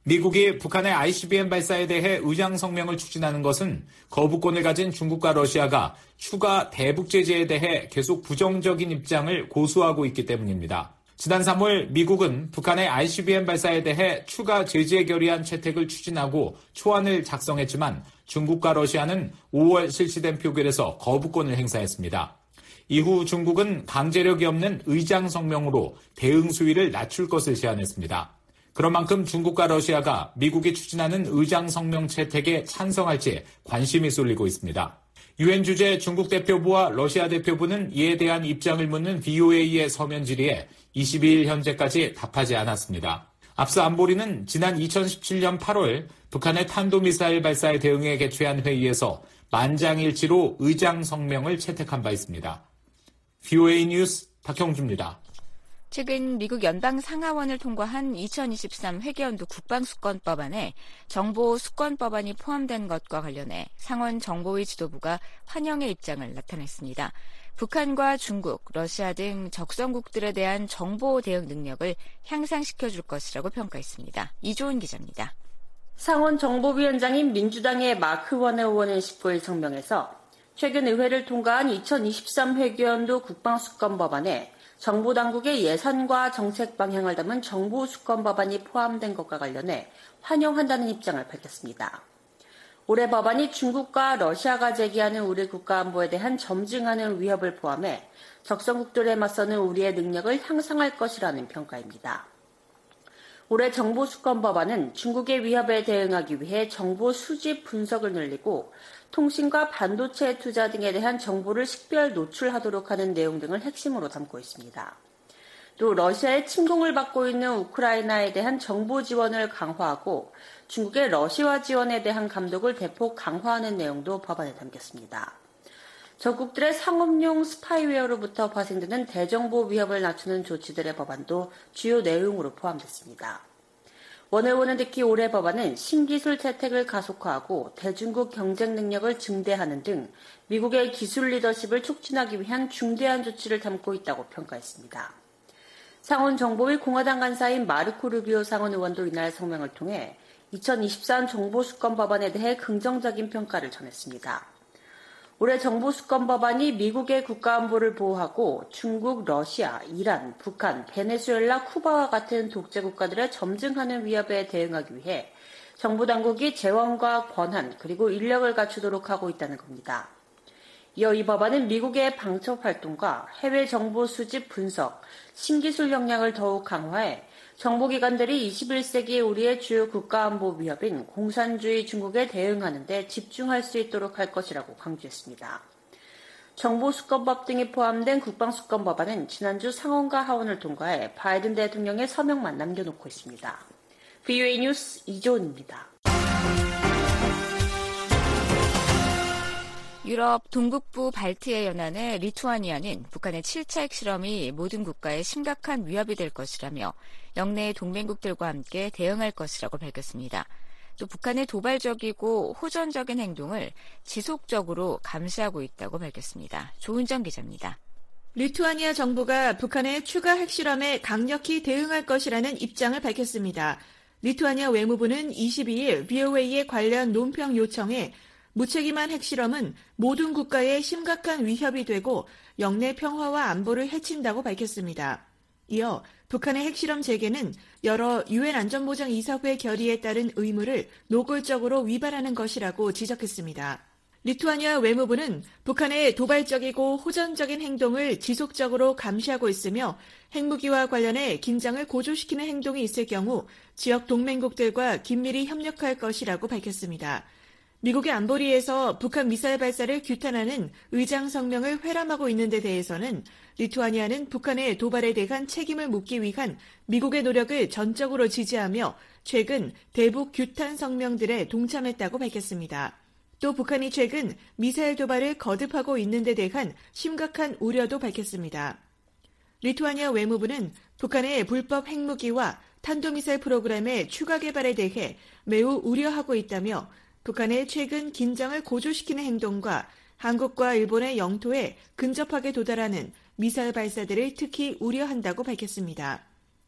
Speaker 13: 미국이 북한의 아이씨비엠 발사에 대해 의장 성명을 추진하는 것은 거부권을 가진 중국과 러시아가 추가 대북 제재에 대해 계속 부정적인 입장을 고수하고 있기 때문입니다. 지난 삼월 미국은 북한의 아이씨비엠 발사에 대해 추가 제재 결의안 채택을 추진하고 초안을 작성했지만 중국과 러시아는 오월 실시된 표결에서 거부권을 행사했습니다. 이후 중국은 강제력이 없는 의장 성명으로 대응 수위를 낮출 것을 제안했습니다. 그런 만큼 중국과 러시아가 미국이 추진하는 의장 성명 채택에 찬성할지 관심이 쏠리고 있습니다. 유엔 주재 중국 대표부와 러시아 대표부는 이에 대한 입장을 묻는 브이오에이의 서면 질의에 이십이일 현재까지 답하지 않았습니다. 앞서 안보리는 지난 이천십칠년 팔월 북한의 탄도미사일 발사에 대응해 개최한 회의에서 만장일치로 의장 성명을 채택한 바 있습니다. 브이오에이 뉴스 박형주입니다.
Speaker 3: 최근 미국 연방 상하원을 통과한 이천이십삼 회계연도 국방수권법안에 정보수권법안이 포함된 것과 관련해 상원 정보위 지도부가 환영의 입장을 나타냈습니다. 북한과 중국, 러시아 등 적성국들에 대한 정보 대응 능력을 향상시켜줄 것이라고 평가했습니다. 이조은 기자입니다.
Speaker 14: 상원 정보위원장인 민주당의 마크 워너 의원은 십구일 성명에서 최근 의회를 통과한 이천이십삼 회계연도 국방수권법안에 정보당국의 예산과 정책 방향을 담은 정보수권 법안이 포함된 것과 관련해 환영한다는 입장을 밝혔습니다. 올해 법안이 중국과 러시아가 제기하는 우리 국가안보에 대한 점증하는 위협을 포함해 적성국들에 맞서는 우리의 능력을 향상할 것이라는 평가입니다. 올해 정보수권 법안은 중국의 위협에 대응하기 위해 정보 수집 분석을 늘리고 통신과 반도체 투자 등에 대한 정보를 식별 노출하도록 하는 내용 등을 핵심으로 담고 있습니다. 또 러시아의 침공을 받고 있는 우크라이나에 대한 정보 지원을 강화하고 중국의 러시아 지원에 대한 감독을 대폭 강화하는 내용도 법안에 담겼습니다. 적국들의 상업용 스파이웨어로부터 파생되는 대정보 위협을 낮추는 조치들의 법안도 주요 내용으로 포함됐습니다. 원 의원은 특히 올해 법안은 신기술 채택을 가속화하고 대중국 경쟁 능력을 증대하는 등 미국의 기술 리더십을 촉진하기 위한 중대한 조치를 담고 있다고 평가했습니다. 상원 정보위 공화당 간사인 마르코 루비오 상원 의원도 이날 성명을 통해 이천이십삼 정보수권 법안에 대해 긍정적인 평가를 전했습니다. 올해 정보수권 법안이 미국의 국가안보를 보호하고 중국, 러시아, 이란, 북한, 베네수엘라, 쿠바와 같은 독재 국가들의 점증하는 위협에 대응하기 위해 정부당국이 재원과 권한 그리고 인력을 갖추도록 하고 있다는 겁니다. 이어 이 법안은 미국의 방첩 활동과 해외 정보 수집 분석, 신기술 역량을 더욱 강화해 정보기관들이 이십일 세기 우리의 주요 국가안보 위협인 공산주의 중국에 대응하는 데 집중할 수 있도록 할 것이라고 강조했습니다. 정보수권법 등이 포함된 국방수권 법안은 지난주 상원과 하원을 통과해 바이든 대통령의 서명만 남겨놓고 있습니다. 브이오에이 뉴스 이조은입니다.
Speaker 3: 유럽 동북부 발트해 연안의 리투아니아는 북한의 칠 차 핵실험이 모든 국가에 심각한 위협이 될 것이라며 영내 동맹국들과 함께 대응할 것이라고 밝혔습니다. 또 북한의 도발적이고 호전적인 행동을 지속적으로 감시하고 있다고 밝혔습니다. 조은정 기자입니다.
Speaker 15: 리투아니아 정부가 북한의 추가 핵실험에 강력히 대응할 것이라는 입장을 밝혔습니다. 리투아니아 외무부는 이십이일 브이오에이의 관련 논평 요청에 무책임한 핵실험은 모든 국가에 심각한 위협이 되고 영내 평화와 안보를 해친다고 밝혔습니다. 이어 북한의 핵실험 재개는 여러 유엔 안전보장이사회 결의에 따른 의무를 노골적으로 위반하는 것이라고 지적했습니다. 리투아니아 외무부는 북한의 도발적이고 호전적인 행동을 지속적으로 감시하고 있으며 핵무기와 관련해 긴장을 고조시키는 행동이 있을 경우 지역 동맹국들과 긴밀히 협력할 것이라고 밝혔습니다. 미국의 안보리에서 북한 미사일 발사를 규탄하는 의장 성명을 회람하고 있는 데 대해서는 리투아니아는 북한의 도발에 대한 책임을 묻기 위한 미국의 노력을 전적으로 지지하며 최근 대북 규탄 성명들에 동참했다고 밝혔습니다. 또 북한이 최근 미사일 도발을 거듭하고 있는 데 대한 심각한 우려도 밝혔습니다. 리투아니아 외무부는 북한의 불법 핵무기와 탄도미사일 프로그램의 추가 개발에 대해 매우 우려하고 있다며 북한의 최근 긴장을 고조시키는 행동과 한국과 일본의 영토에 근접하게 도달하는 미사일 발사들을 특히 우려한다고 밝혔습니다.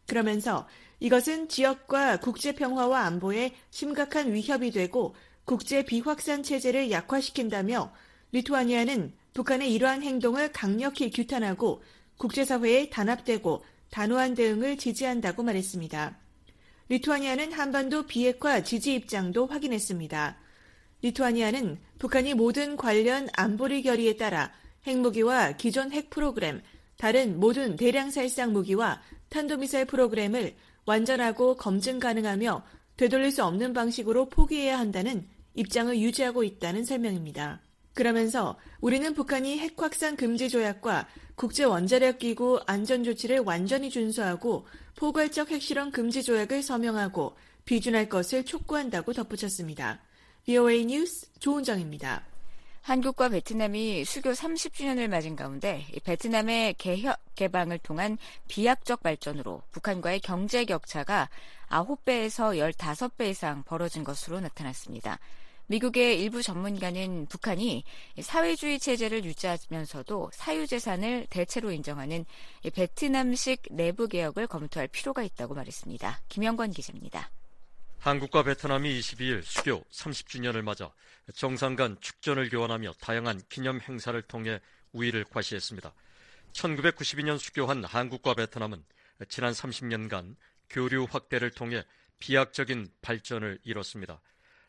Speaker 15: 그러면서 이것은 지역과 국제 평화와 안보에 심각한 위협이 되고 국제 비확산 체제를 약화시킨다며 리투아니아는 북한의 이러한 행동을 강력히 규탄하고 국제사회에 단합되고 단호한 대응을 지지한다고 말했습니다. 리투아니아는 한반도 비핵화 지지 입장도 확인했습니다. 리투아니아는 북한이 모든 관련 안보리 결의에 따라 핵무기와 기존 핵 프로그램, 다른 모든 대량 살상 무기와 탄도미사일 프로그램을 완전하고 검증 가능하며 되돌릴 수 없는 방식으로 포기해야 한다는 입장을 유지하고 있다는 설명입니다. 그러면서 우리는 북한이 핵 확산 금지 조약과 국제원자력기구 안전조치를 완전히 준수하고 포괄적 핵실험 금지 조약을 서명하고 비준할 것을 촉구한다고 덧붙였습니다. 브이오에이 뉴스 조은정입니다.
Speaker 3: 한국과 베트남이 수교 삼십 주년을 맞은 가운데 베트남의 개혁 개방을 통한 비약적 발전으로 북한과의 경제 격차가 아홉 배에서 십오 배 이상 벌어진 것으로 나타났습니다. 미국의 일부 전문가는 북한이 사회주의 체제를 유지하면서도 사유재산을 대체로 인정하는 베트남식 내부 개혁을 검토할 필요가 있다고 말했습니다. 김영권 기자입니다.
Speaker 16: 한국과 베트남이 이십이일 수교 삼십 주년을 맞아 정상 간 축전을 교환하며 다양한 기념 행사를 통해 우위를 과시했습니다. 천구백구십이 년 수교한 한국과 베트남은 지난 삼십 년간 교류 확대를 통해 비약적인 발전을 이뤘습니다.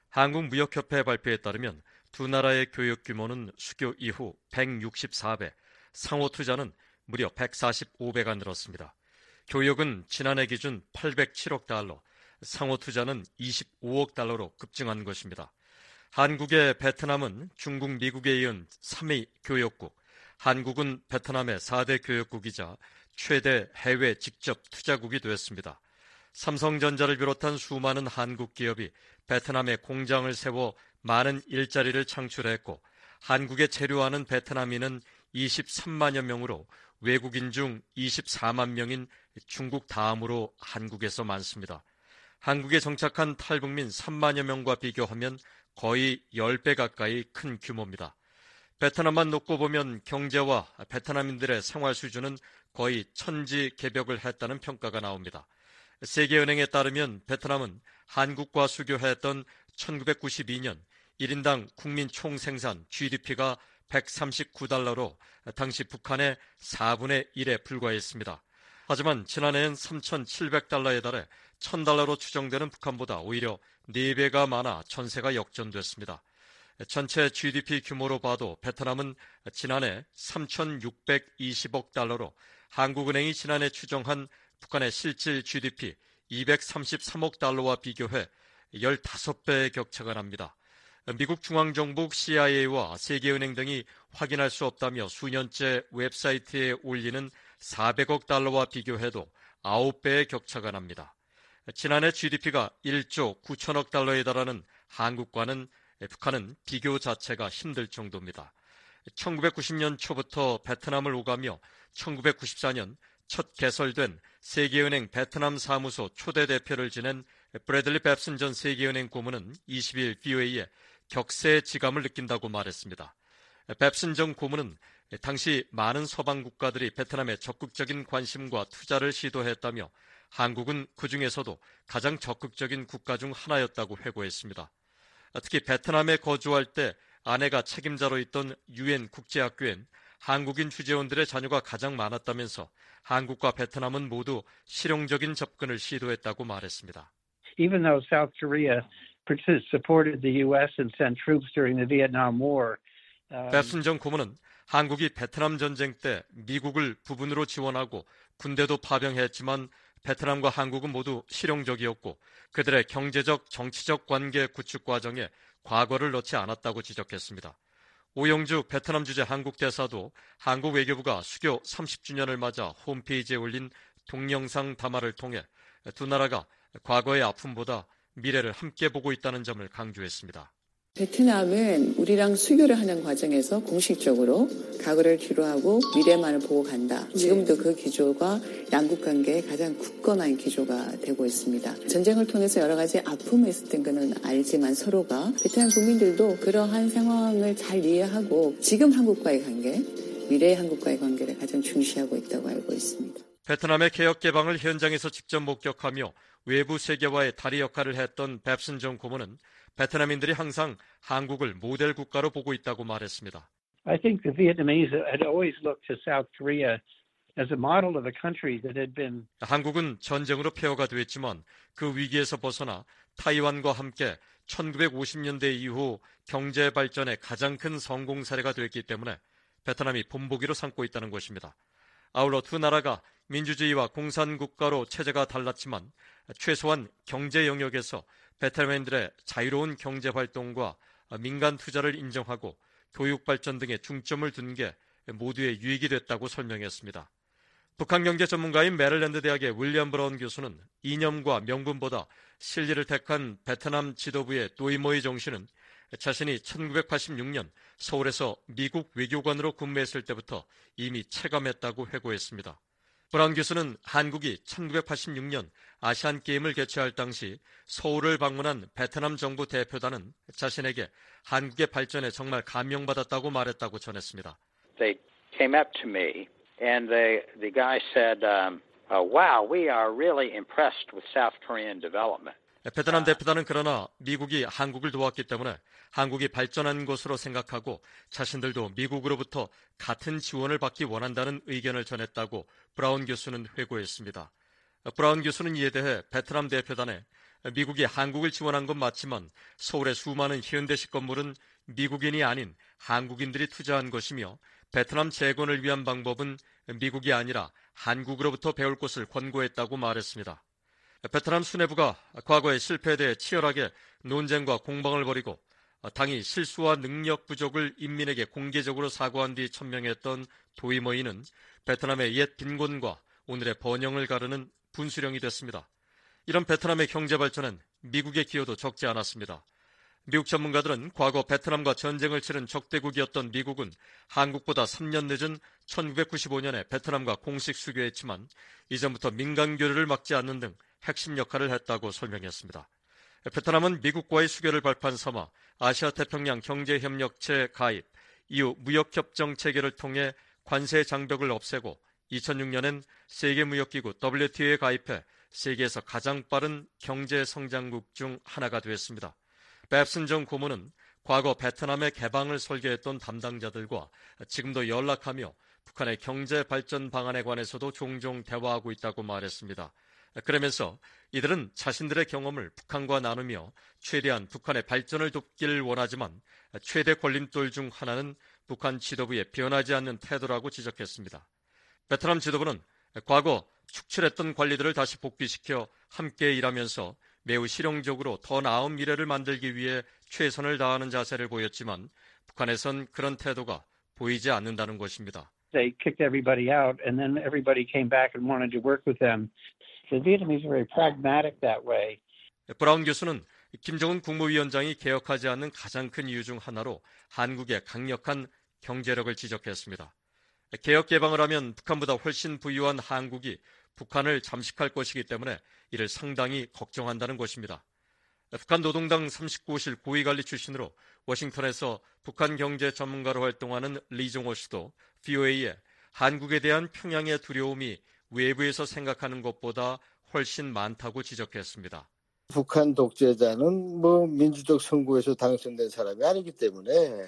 Speaker 16: 한국무역협회 발표에 따르면 두 나라의 교역 규모는 수교 이후 백육십사 배, 상호 투자는 무려 백사십오 배가 늘었습니다. 교역은 지난해 기준 팔백칠억 달러, 상호 투자는 이십오억 달러로 급증한 것입니다. 한국의 베트남은 중국, 미국에 이은 삼 위 교역국, 한국은 베트남의 사 대 교역국이자 최대 해외 직접 투자국이 되었습니다. 삼성전자를 비롯한 수많은 한국 기업이 베트남에 공장을 세워 많은 일자리를 창출했고 한국에 체류하는 베트남인은 이십삼만여 명으로 외국인 중 이십사만 명인 중국 다음으로 한국에서 많습니다. 한국에 정착한 탈북민 삼만여 명과 비교하면 거의 십 배 가까이 큰 규모입니다. 베트남만 놓고 보면 경제와 베트남인들의 생활 수준은 거의 천지개벽을 했다는 평가가 나옵니다. 세계은행에 따르면 베트남은 한국과 수교했던 천구백구십이 년 일 인당 국민 총생산 지디피가 백삼십구 달러로 당시 북한의 사분의 일에 불과했습니다. 하지만 지난해엔 삼천칠백 달러에 달해 천 달러로 추정되는 북한보다 오히려 네 배가 많아 전세가 역전됐습니다. 전체 지디피 규모로 봐도 베트남은 지난해 삼천육백이십억 달러로 한국은행이 지난해 추정한 북한의 실질 지디피 이백삼십삼억 달러와 비교해 십오 배의 격차가 납니다. 미국 중앙정부 씨아이에이와 세계은행 등이 확인할 수 없다며 수년째 웹사이트에 올리는 사백억 달러와 비교해도 아홉 배의 격차가 납니다. 지난해 지디피가 일조 구천억 달러에 달하는 한국과는 북한은 비교 자체가 힘들 정도입니다. 천구백구십 년 초부터 베트남을 오가며 천구백구십사 년 첫 개설된 세계은행 베트남 사무소 초대 대표를 지낸 브래들리 뱁슨 전 세계은행 고문은 이십일 브이오에이에 격세의 지감을 느낀다고 말했습니다. 뱁슨 전 고문은 당시 많은 서방 국가들이 베트남에 적극적인 관심과 투자를 시도했다며 한국은 그 중에서도 가장 적극적인 국가 중 하나였다고 회고했습니다. 특히 베트남에 거주할 때 아내가 책임자로 있던 유엔 국제학교엔 한국인 주재원들의 자녀가 가장 많았다면서 한국과 베트남은 모두 실용적인 접근을 시도했다고 말했습니다.
Speaker 17: Even though South Korea supported the U S and sent troops during the Vietnam War.
Speaker 16: 뱁슨 전 고문은 한국이 베트남 전쟁 때 미국을 부분으로 지원하고 군대도 파병했지만 베트남과 한국은 모두 실용적이었고 그들의 경제적, 정치적 관계 구축 과정에 과거를 넣지 않았다고 지적했습니다. 오영주 베트남 주재 한국 대사도 한국 외교부가 수교 삼십 주년을 맞아 홈페이지에 올린 동영상 담화를 통해 두 나라가 과거의 아픔보다 미래를 함께 보고 있다는 점을 강조했습니다.
Speaker 18: 베트남은 우리랑 수교를 하는 과정에서 공식적으로 과거를 뒤로하고 미래만을 보고 간다. 지금도 그 기조가 양국 관계의 가장 굳건한 기조가 되고 있습니다. 전쟁을 통해서 여러 가지 아픔이 있었던 것은 알지만 서로가 베트남 국민들도 그러한 상황을 잘 이해하고 지금 한국과의 관계, 미래의 한국과의 관계를 가장 중시하고 있다고 알고 있습니다.
Speaker 16: 베트남의 개혁 개방을 현장에서 직접 목격하며 외부 세계와의 다리 역할을 했던 뱁슨 정 고문은 베트남인들이 항상 한국을 모델 국가로 보고 있다고 말했습니다.
Speaker 17: I think the Vietnamese had always looked to South Korea as a model of a country that had been
Speaker 16: 한국은 전쟁으로 폐허가 됐지만 그 위기에서 벗어나 타이완과 함께 천구백오십 년대 이후 경제 발전의 가장 큰 성공 사례가 됐기 때문에 베트남이 본보기로 삼고 있다는 것입니다. 아울러 두 나라가 민주주의와 공산국가로 체제가 달랐지만 최소한 경제 영역에서 베트남인들의 자유로운 경제 활동과 민간 투자를 인정하고 교육 발전 등에 중점을 둔 게 모두의 유익이 됐다고 설명했습니다. 북한 경제 전문가인 메릴랜드 대학의 윌리엄 브라운 교수는 이념과 명분보다 실리를 택한 베트남 지도부의 도이모이 정신은 자신이 천구백팔십육 년 서울에서 미국 외교관으로 근무했을 때부터 이미 체감했다고 회고했습니다. 브라운 교수는 한국이 천구백팔십육 년 아시안게임을 개최할 당시 서울을 방문한 베트남 정부 대표단은 자신에게 한국의 발전에 정말 감명받았다고 말했다고 전했습니다.
Speaker 19: They came up to me and the, the guy said, um, uh, wow, we are really impressed with South Korean development.
Speaker 16: 베트남 대표단은 그러나 미국이 한국을 도왔기 때문에 한국이 발전한 것으로 생각하고 자신들도 미국으로부터 같은 지원을 받기 원한다는 의견을 전했다고 브라운 교수는 회고했습니다. 브라운 교수는 이에 대해 베트남 대표단에 미국이 한국을 지원한 건 맞지만 서울의 수많은 현대식 건물은 미국인이 아닌 한국인들이 투자한 것이며 베트남 재건을 위한 방법은 미국이 아니라 한국으로부터 배울 것을 권고했다고 말했습니다. 베트남 수뇌부가 과거의 실패에 대해 치열하게 논쟁과 공방을 벌이고 당이 실수와 능력 부족을 인민에게 공개적으로 사과한 뒤 천명했던 도이모이는 베트남의 옛 빈곤과 오늘의 번영을 가르는 분수령이 됐습니다. 이런 베트남의 경제 발전은 미국의 기여도 적지 않았습니다. 미국 전문가들은 과거 베트남과 전쟁을 치른 적대국이었던 미국은 한국보다 삼 년 늦은 천구백구십오 년에 베트남과 공식 수교했지만 이전부터 민간 교류를 막지 않는 등 핵심 역할을 했다고 설명했습니다. 베트남은 미국과의 수교를 발판 삼아 아시아태평양 경제협력체 가입, 이후 무역협정 체결을 통해 관세 장벽을 없애고 이천육 년엔 세계무역기구 더블유티오에 가입해 세계에서 가장 빠른 경제성장국 중 하나가 되었습니다. 뱁슨 정 고문은 과거 베트남의 개방을 설계했던 담당자들과 지금도 연락하며 북한의 경제 발전 방안에 관해서도 종종 대화하고 있다고 말했습니다. 그러면서 이들은 자신들의 경험을 북한과 나누며 최대한 북한의 발전을 돕길 원하지만 최대 걸림돌 중 하나는 북한 지도부의 변하지 않는 태도라고 지적했습니다. 베트남 지도부는 과거 축출했던 관리들을 다시 복귀시켜 함께 일하면서 매우 실용적으로 더 나은 미래를 만들기 위해 최선을 다하는 자세를 보였지만 북한에선 그런 태도가 보이지 않는다는 것입니다.
Speaker 17: They kicked everybody out and then everybody came back and wanted to work with them. The Vietnamese are very pragmatic that way.
Speaker 16: 브라운 교수는 김정은 국무위원장이 개혁하지 않는 가장 큰 이유 중 하나로 한국의 강력한 경제력을 지적했습니다. 개혁 개방을 하면 북한보다 훨씬 부유한 한국이 북한을 잠식할 것이기 때문에 이를 상당히 걱정한다는 것입니다. 북한 노동당 삼십구 호실 고위관리 출신으로 워싱턴에서 북한 경제 전문가로 활동하는 리종호 씨도 브이오에이에 한국에 대한 평양의 두려움이 외부에서 생각하는 것보다 훨씬 많다고 지적했습니다.
Speaker 20: 북한 독재자는 뭐 민주적 선거에서 당선된 사람이 아니기 때문에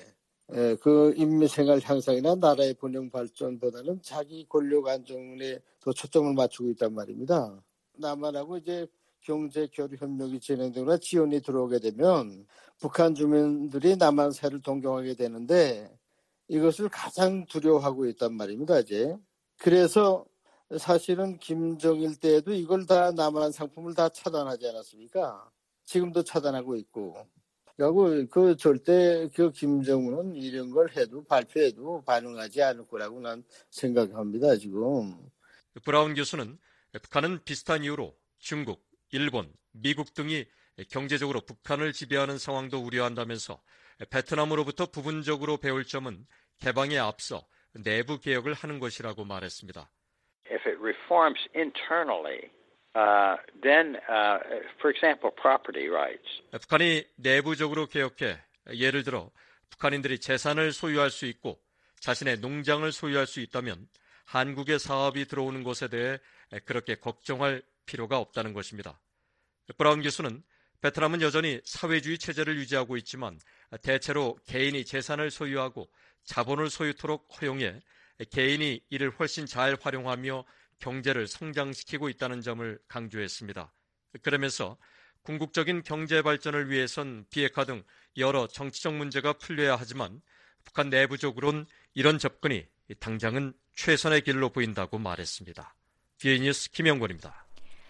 Speaker 20: 그 인민생활 향상이나 나라의 번영 발전보다는 자기 권력 안정에 더 초점을 맞추고 있단 말입니다. 남한하고 이제 경제 교류 협력이 진행되거나 지원이 들어오게 되면 북한 주민들이 남한 사회를 동경하게 되는데 이것을 가장 두려워하고 있단 말입니다. 이제 그래서 사실은 김정일 때에도 이걸 다 남한 상품을 다 차단하지 않았습니까? 지금도 차단하고 있고. 그리고 그 절대 그 김정은은 이런 걸 해도 발표해도 반응하지 않을 거라고 난 생각합니다. 지금.
Speaker 16: 브라운 교수는 북한은 비슷한 이유로 중국, 일본, 미국 등이 경제적으로 북한을 지배하는 상황도 우려한다면서 베트남으로부터 부분적으로 배울 점은 개방에 앞서 내부 개혁을 하는 것이라고 말했습니다.
Speaker 19: If it reforms internally, uh, then, uh, for example, property rights.
Speaker 16: 북한이 내부적으로 개혁해 예를 들어 북한인들이 재산을 소유할 수 있고 자신의 농장을 소유할 수 있다면 한국의 사업이 들어오는 것에 대해 그렇게 걱정할 필요가 없다는 것입니다. 브라운 교수는 베트남은 여전히 사회주의 체제를 유지하고 있지만 대체로 개인이 재산을 소유하고 자본을 소유토록 허용해 개인이 이를 훨씬 잘 활용하며 경제를 성장시키고 있다는 점을 강조했습니다. 그러면서 궁극적인 경제 발전을 위해선 비핵화 등 여러 정치적 문제가 풀려야 하지만 북한 내부적으로는 이런 접근이 당장은 최선의 길로 보인다고 말했습니다. 디에이 뉴스 김영권입니다.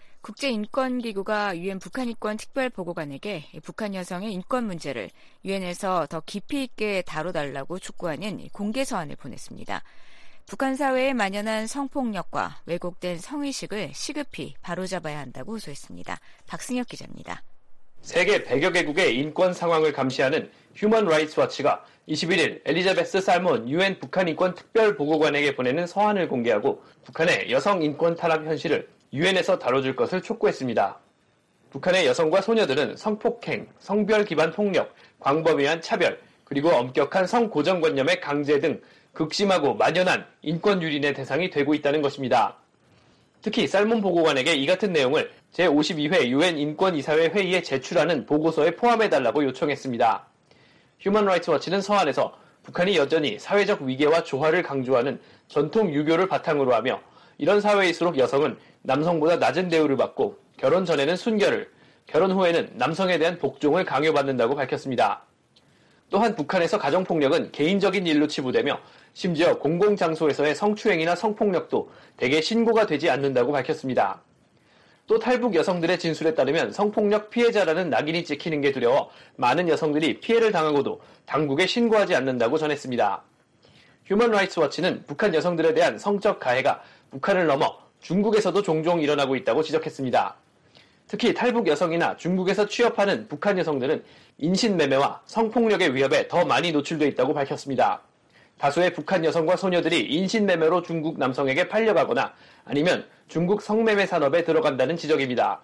Speaker 3: 국제인권기구가 유엔 북한인권 특별보고관에게 북한 여성의 인권 문제를 유엔에서 더 깊이 있게 다뤄달라고 촉구하는 공개 서한을 보냈습니다. 북한 사회에 만연한 성폭력과 왜곡된 성의식을 시급히 바로잡아야 한다고 호소했습니다. 박승혁 기자입니다.
Speaker 21: 세계 백여 개국의 인권 상황을 감시하는 휴먼 라이츠 워치가 이십일 일 엘리자베스 살몬 유엔 북한 인권 특별보고관에게 보내는 서한을 공개하고 북한의 여성 인권 탄압 현실을 유엔에서 다뤄줄 것을 촉구했습니다. 북한의 여성과 소녀들은 성폭행, 성별 기반 폭력, 광범위한 차별, 그리고 엄격한 성고정관념의 강제 등 극심하고 만연한 인권 유린의 대상이 되고 있다는 것입니다. 특히 살몬 보고관에게 이 같은 내용을 제오십이 회 유엔 인권이사회 회의에 제출하는 보고서에 포함해달라고 요청했습니다. 휴먼 라이츠 워치는 서한에서 북한이 여전히 사회적 위계와 조화를 강조하는 전통 유교를 바탕으로 하며 이런 사회일수록 여성은 남성보다 낮은 대우를 받고 결혼 전에는 순결을, 결혼 후에는 남성에 대한 복종을 강요받는다고 밝혔습니다. 또한 북한에서 가정폭력은 개인적인 일로 치부되며 심지어 공공장소에서의 성추행이나 성폭력도 대개 신고가 되지 않는다고 밝혔습니다. 또 탈북 여성들의 진술에 따르면 성폭력 피해자라는 낙인이 찍히는 게 두려워 많은 여성들이 피해를 당하고도 당국에 신고하지 않는다고 전했습니다. 휴먼 라이츠 워치는 북한 여성들에 대한 성적 가해가 북한을 넘어 중국에서도 종종 일어나고 있다고 지적했습니다. 특히 탈북 여성이나 중국에서 취업하는 북한 여성들은 인신매매와 성폭력의 위협에 더 많이 노출돼 있다고 밝혔습니다. 다수의 북한 여성과 소녀들이 인신매매로 중국 남성에게 팔려가거나 아니면 중국 성매매 산업에 들어간다는 지적입니다.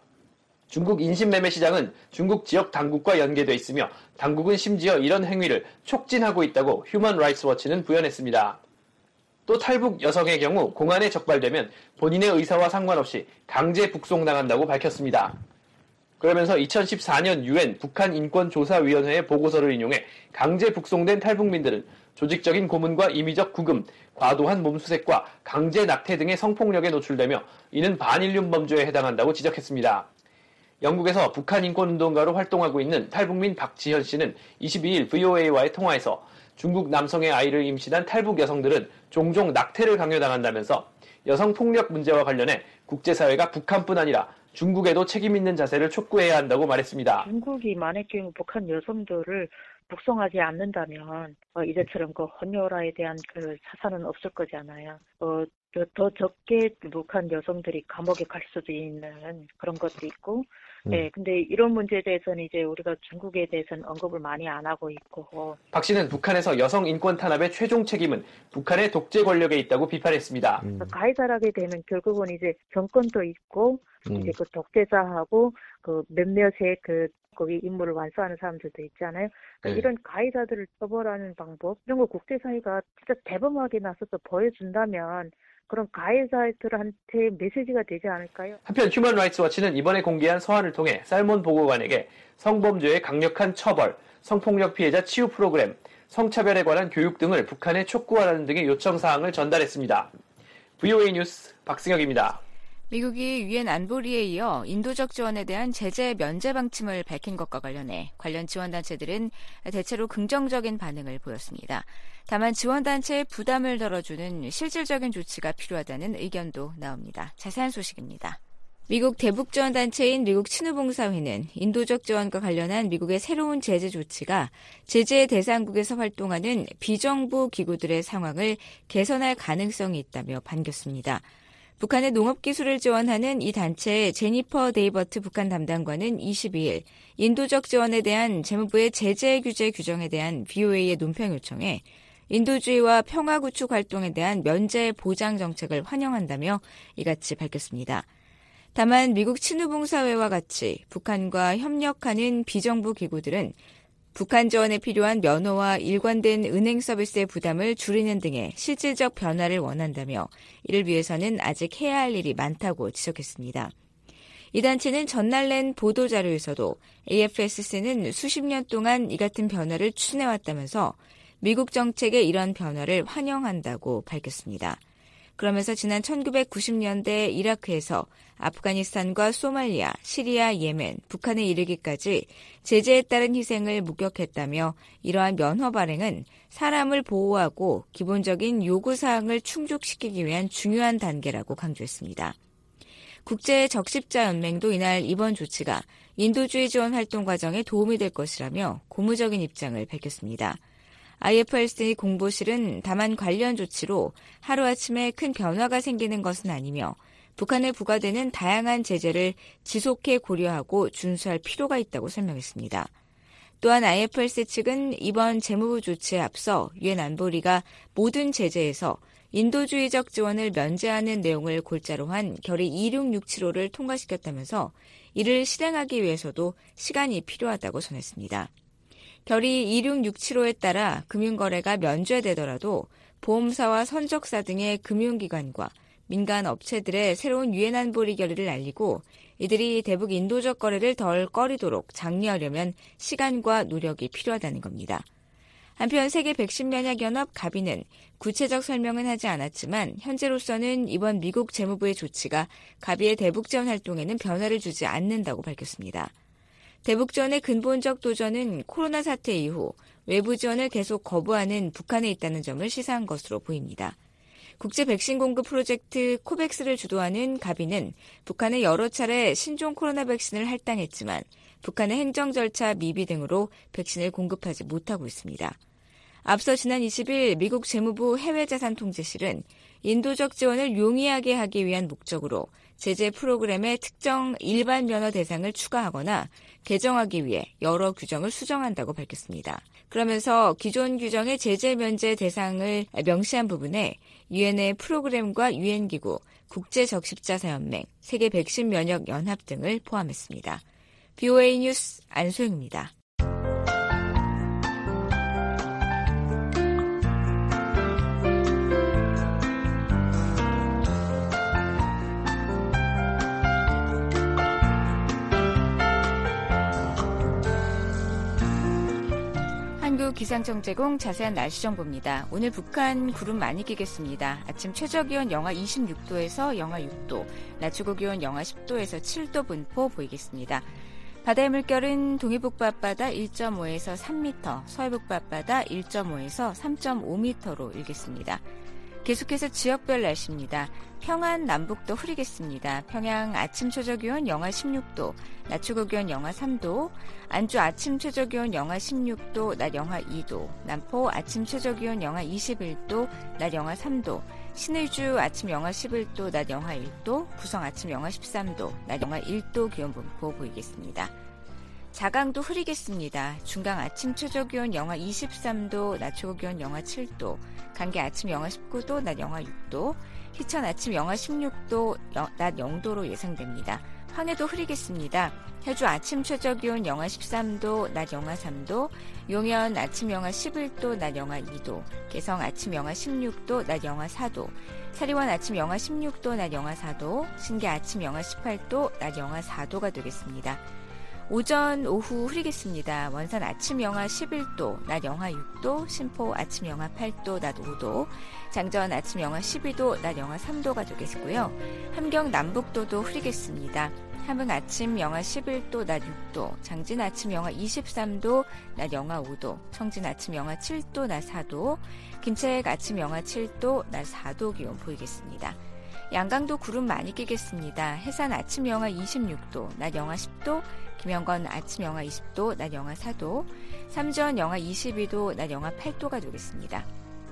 Speaker 21: 중국 인신매매 시장은 중국 지역 당국과 연계돼 있으며 당국은 심지어 이런 행위를 촉진하고 있다고 휴먼 라이츠 워치는 부연했습니다. 또 탈북 여성의 경우 공안에 적발되면 본인의 의사와 상관없이 강제 북송당한다고 밝혔습니다. 그러면서 이천십사 년 유엔 북한인권조사위원회의 보고서를 인용해 강제 북송된 탈북민들은 조직적인 고문과 임의적 구금, 과도한 몸수색과 강제 낙태 등의 성폭력에 노출되며 이는 반인륜 범죄에 해당한다고 지적했습니다. 영국에서 북한인권운동가로 활동하고 있는 탈북민 박지현 씨는 이십이 일 브이오에이와의 통화에서 중국 남성의 아이를 임신한 탈북 여성들은 종종 낙태를 강요당한다면서 여성폭력 문제와 관련해 국제사회가 북한뿐 아니라 중국에도 책임 있는 자세를 촉구해야 한다고 말했습니다.
Speaker 22: 중국이 만약 경우 북한 여성들을 북송하지 않는다면 어, 이제처럼 그 혼혈아에 대한 그 사산은 없을 거잖아요. 어, 더, 더 적게 북한 여성들이 감옥에 갈 수도 있는 그런 것도 있고, 음. 네, 근데 이런 문제에 대해서는 이제 우리가 중국에 대해서는 언급을 많이 안 하고 있고.
Speaker 21: 박 씨는 북한에서 여성 인권 탄압의 최종 책임은 북한의 독재 권력에 있다고 비판했습니다.
Speaker 22: 음. 가해자라게 되면 결국은 이제 정권도 있고, 음. 이제 그 독재자하고 그 몇몇의 그 거기 임무를 완수하는 사람들도 있잖아요. 그러니까 네. 이런 가해자들을 처벌하는 방법, 이런 거 국제사회가 진짜 대범하게 나서서 보여준다면 그런 가해자들한테 메시지가 되지 않을까요?
Speaker 21: 한편 휴먼 라이츠 워치는 이번에 공개한 서한을 통해 살몬 보고관에게 성범죄의 강력한 처벌, 성폭력 피해자 치유 프로그램, 성차별에 관한 교육 등을 북한에 촉구하라는 등의 요청사항을 전달했습니다. 브이오에이 뉴스 박승혁입니다.
Speaker 3: 미국이 유엔 안보리에 이어 인도적 지원에 대한 제재 면제 방침을 밝힌 것과 관련해 관련 지원단체들은 대체로 긍정적인 반응을 보였습니다. 다만 지원단체의 부담을 덜어주는 실질적인 조치가 필요하다는 의견도 나옵니다. 자세한 소식입니다. 미국 대북 지원단체인 미국 친우봉사회는 인도적 지원과 관련한 미국의 새로운 제재 조치가 제재 대상국에서 활동하는 비정부 기구들의 상황을 개선할 가능성이 있다며 반겼습니다. 북한의 농업기술을 지원하는 이 단체의 제니퍼 데이버트 북한 담당관은 이십이 일 인도적 지원에 대한 재무부의 제재 규제 규정에 대한 브이오에이의 논평 요청에 인도주의와 평화구축 활동에 대한 면제 보장 정책을 환영한다며 이같이 밝혔습니다. 다만 미국 친우봉사회와 같이 북한과 협력하는 비정부 기구들은 북한 지원에 필요한 면허와 일관된 은행 서비스의 부담을 줄이는 등의 실질적 변화를 원한다며 이를 위해서는 아직 해야 할 일이 많다고 지적했습니다. 이 단체는 전날 낸 보도자료에서도 에이에프에스씨는 수십 년 동안 이 같은 변화를 추진해왔다면서 미국 정책의 이런 변화를 환영한다고 밝혔습니다. 그러면서 지난 천구백구십 년대 이라크에서 아프가니스탄과 소말리아, 시리아, 예멘, 북한에 이르기까지 제재에 따른 희생을 목격했다며 이러한 면허 발행은 사람을 보호하고 기본적인 요구사항을 충족시키기 위한 중요한 단계라고 강조했습니다. 국제적십자연맹도 이날 이번 조치가 인도주의 지원 활동 과정에 도움이 될 것이라며 고무적인 입장을 밝혔습니다. 아이에프알씨 공보실은 다만 관련 조치로 하루아침에 큰 변화가 생기는 것은 아니며 북한에 부과되는 다양한 제재를 지속해 고려하고 준수할 필요가 있다고 설명했습니다. 또한 아이에프알씨 측은 이번 재무부 조치에 앞서 유엔 안보리가 모든 제재에서 인도주의적 지원을 면제하는 내용을 골자로 한 결의 이육육칠호를 통과시켰다면서 이를 실행하기 위해서도 시간이 필요하다고 전했습니다. 결의 이육육칠호에 따라 금융거래가 면제되더라도 보험사와 선적사 등의 금융기관과 민간 업체들의 새로운 유엔 안보리 결의를 알리고 이들이 대북 인도적 거래를 덜 꺼리도록 장려하려면 시간과 노력이 필요하다는 겁니다. 한편 세계 백신 면역 연합 가비는 구체적 설명은 하지 않았지만 현재로서는 이번 미국 재무부의 조치가 가비의 대북 지원 활동에는 변화를 주지 않는다고 밝혔습니다. 대북 지원의 근본적 도전은 코로나 사태 이후 외부 지원을 계속 거부하는 북한에 있다는 점을 시사한 것으로 보입니다. 국제 백신 공급 프로젝트 코백스를 주도하는 가비는 북한에 여러 차례 신종 코로나 백신을 할당했지만 북한의 행정 절차 미비 등으로 백신을 공급하지 못하고 있습니다. 앞서 지난 이십일 미국 재무부 해외자산통제실은 인도적 지원을 용이하게 하기 위한 목적으로 제재 프로그램의 특정 일반 면허 대상을 추가하거나 개정하기 위해 여러 규정을 수정한다고 밝혔습니다. 그러면서 기존 규정의 제재 면제 대상을 명시한 부분에 유엔의 프로그램과 유엔기구, 국제적십자사연맹, 세계 백신 면역 연합 등을 포함했습니다. 비오에이 뉴스 안소영입니다. 기상청 제공 자세한 날씨 정보입니다. 오늘 북한 구름 많이 끼겠습니다. 아침 최저기온 영하 이십육도에서 영하 육도, 낮 최고기온 영하 십도에서 칠도 분포 보이겠습니다. 바다의 물결은 동해북부 앞바다 일점오에서 삼 미터, 서해북부 앞바다 일점오에서 삼점오 미터로 일겠습니다. 계속해서 지역별 날씨입니다. 평안 남북도 흐리겠습니다. 평양 아침 최저기온 영하 십육도, 낮 최고기온 영하 삼도, 안주 아침 최저기온 영하 십육도, 낮 영하 이도, 남포 아침 최저기온 영하 이십일도, 낮 영하 삼도, 신의주 아침 영하 십일도, 낮 영하 일도, 구성 아침 영하 십삼도, 낮 영하 일도 기온 분포 보이겠습니다. 자강도 흐리겠습니다. 중강 아침 최저기온 영하 이십삼도, 낮 최고기온 영하 칠도, 간계 아침 영하 십구도, 낮 영하 육도, 희천 아침 영하 십육도, 낮 영도로 예상됩니다. 황해도 흐리겠습니다. 해주 아침 최저기온 영하 십삼도, 낮 영하 삼도, 용현 아침 영하 십일도, 낮 영하 이도, 개성 아침 영하 십육도, 낮 영하 사도, 사리원 아침 영하 십육도, 낮 영하 사도, 신계 아침 영하 십팔도, 낮 영하 사도가 되겠습니다. 오전, 오후 흐리겠습니다. 원산 아침 영하 십일도, 낮 영하 육도, 신포 아침 영하 팔도, 낮 오도, 장전 아침 영하 십이도, 낮 영하 삼도가 되겠고요. 함경 남북도도 흐리겠습니다. 함흥 아침 영하 십일도, 낮 육도, 장진 아침 영하 이십삼도, 낮 영하 오도, 청진 아침 영하 칠도, 낮 사도, 김책 아침 영하 칠도, 낮 사도 기온 보이겠습니다. 양강도 구름 많이 끼겠습니다. 해산 아침 영하 이십육도, 낮 영하 십도, 김영건 아침 영하 이십도, 낮 영하 사도, 삼전 영하 이십이도, 낮 영하 팔도가 되겠습니다.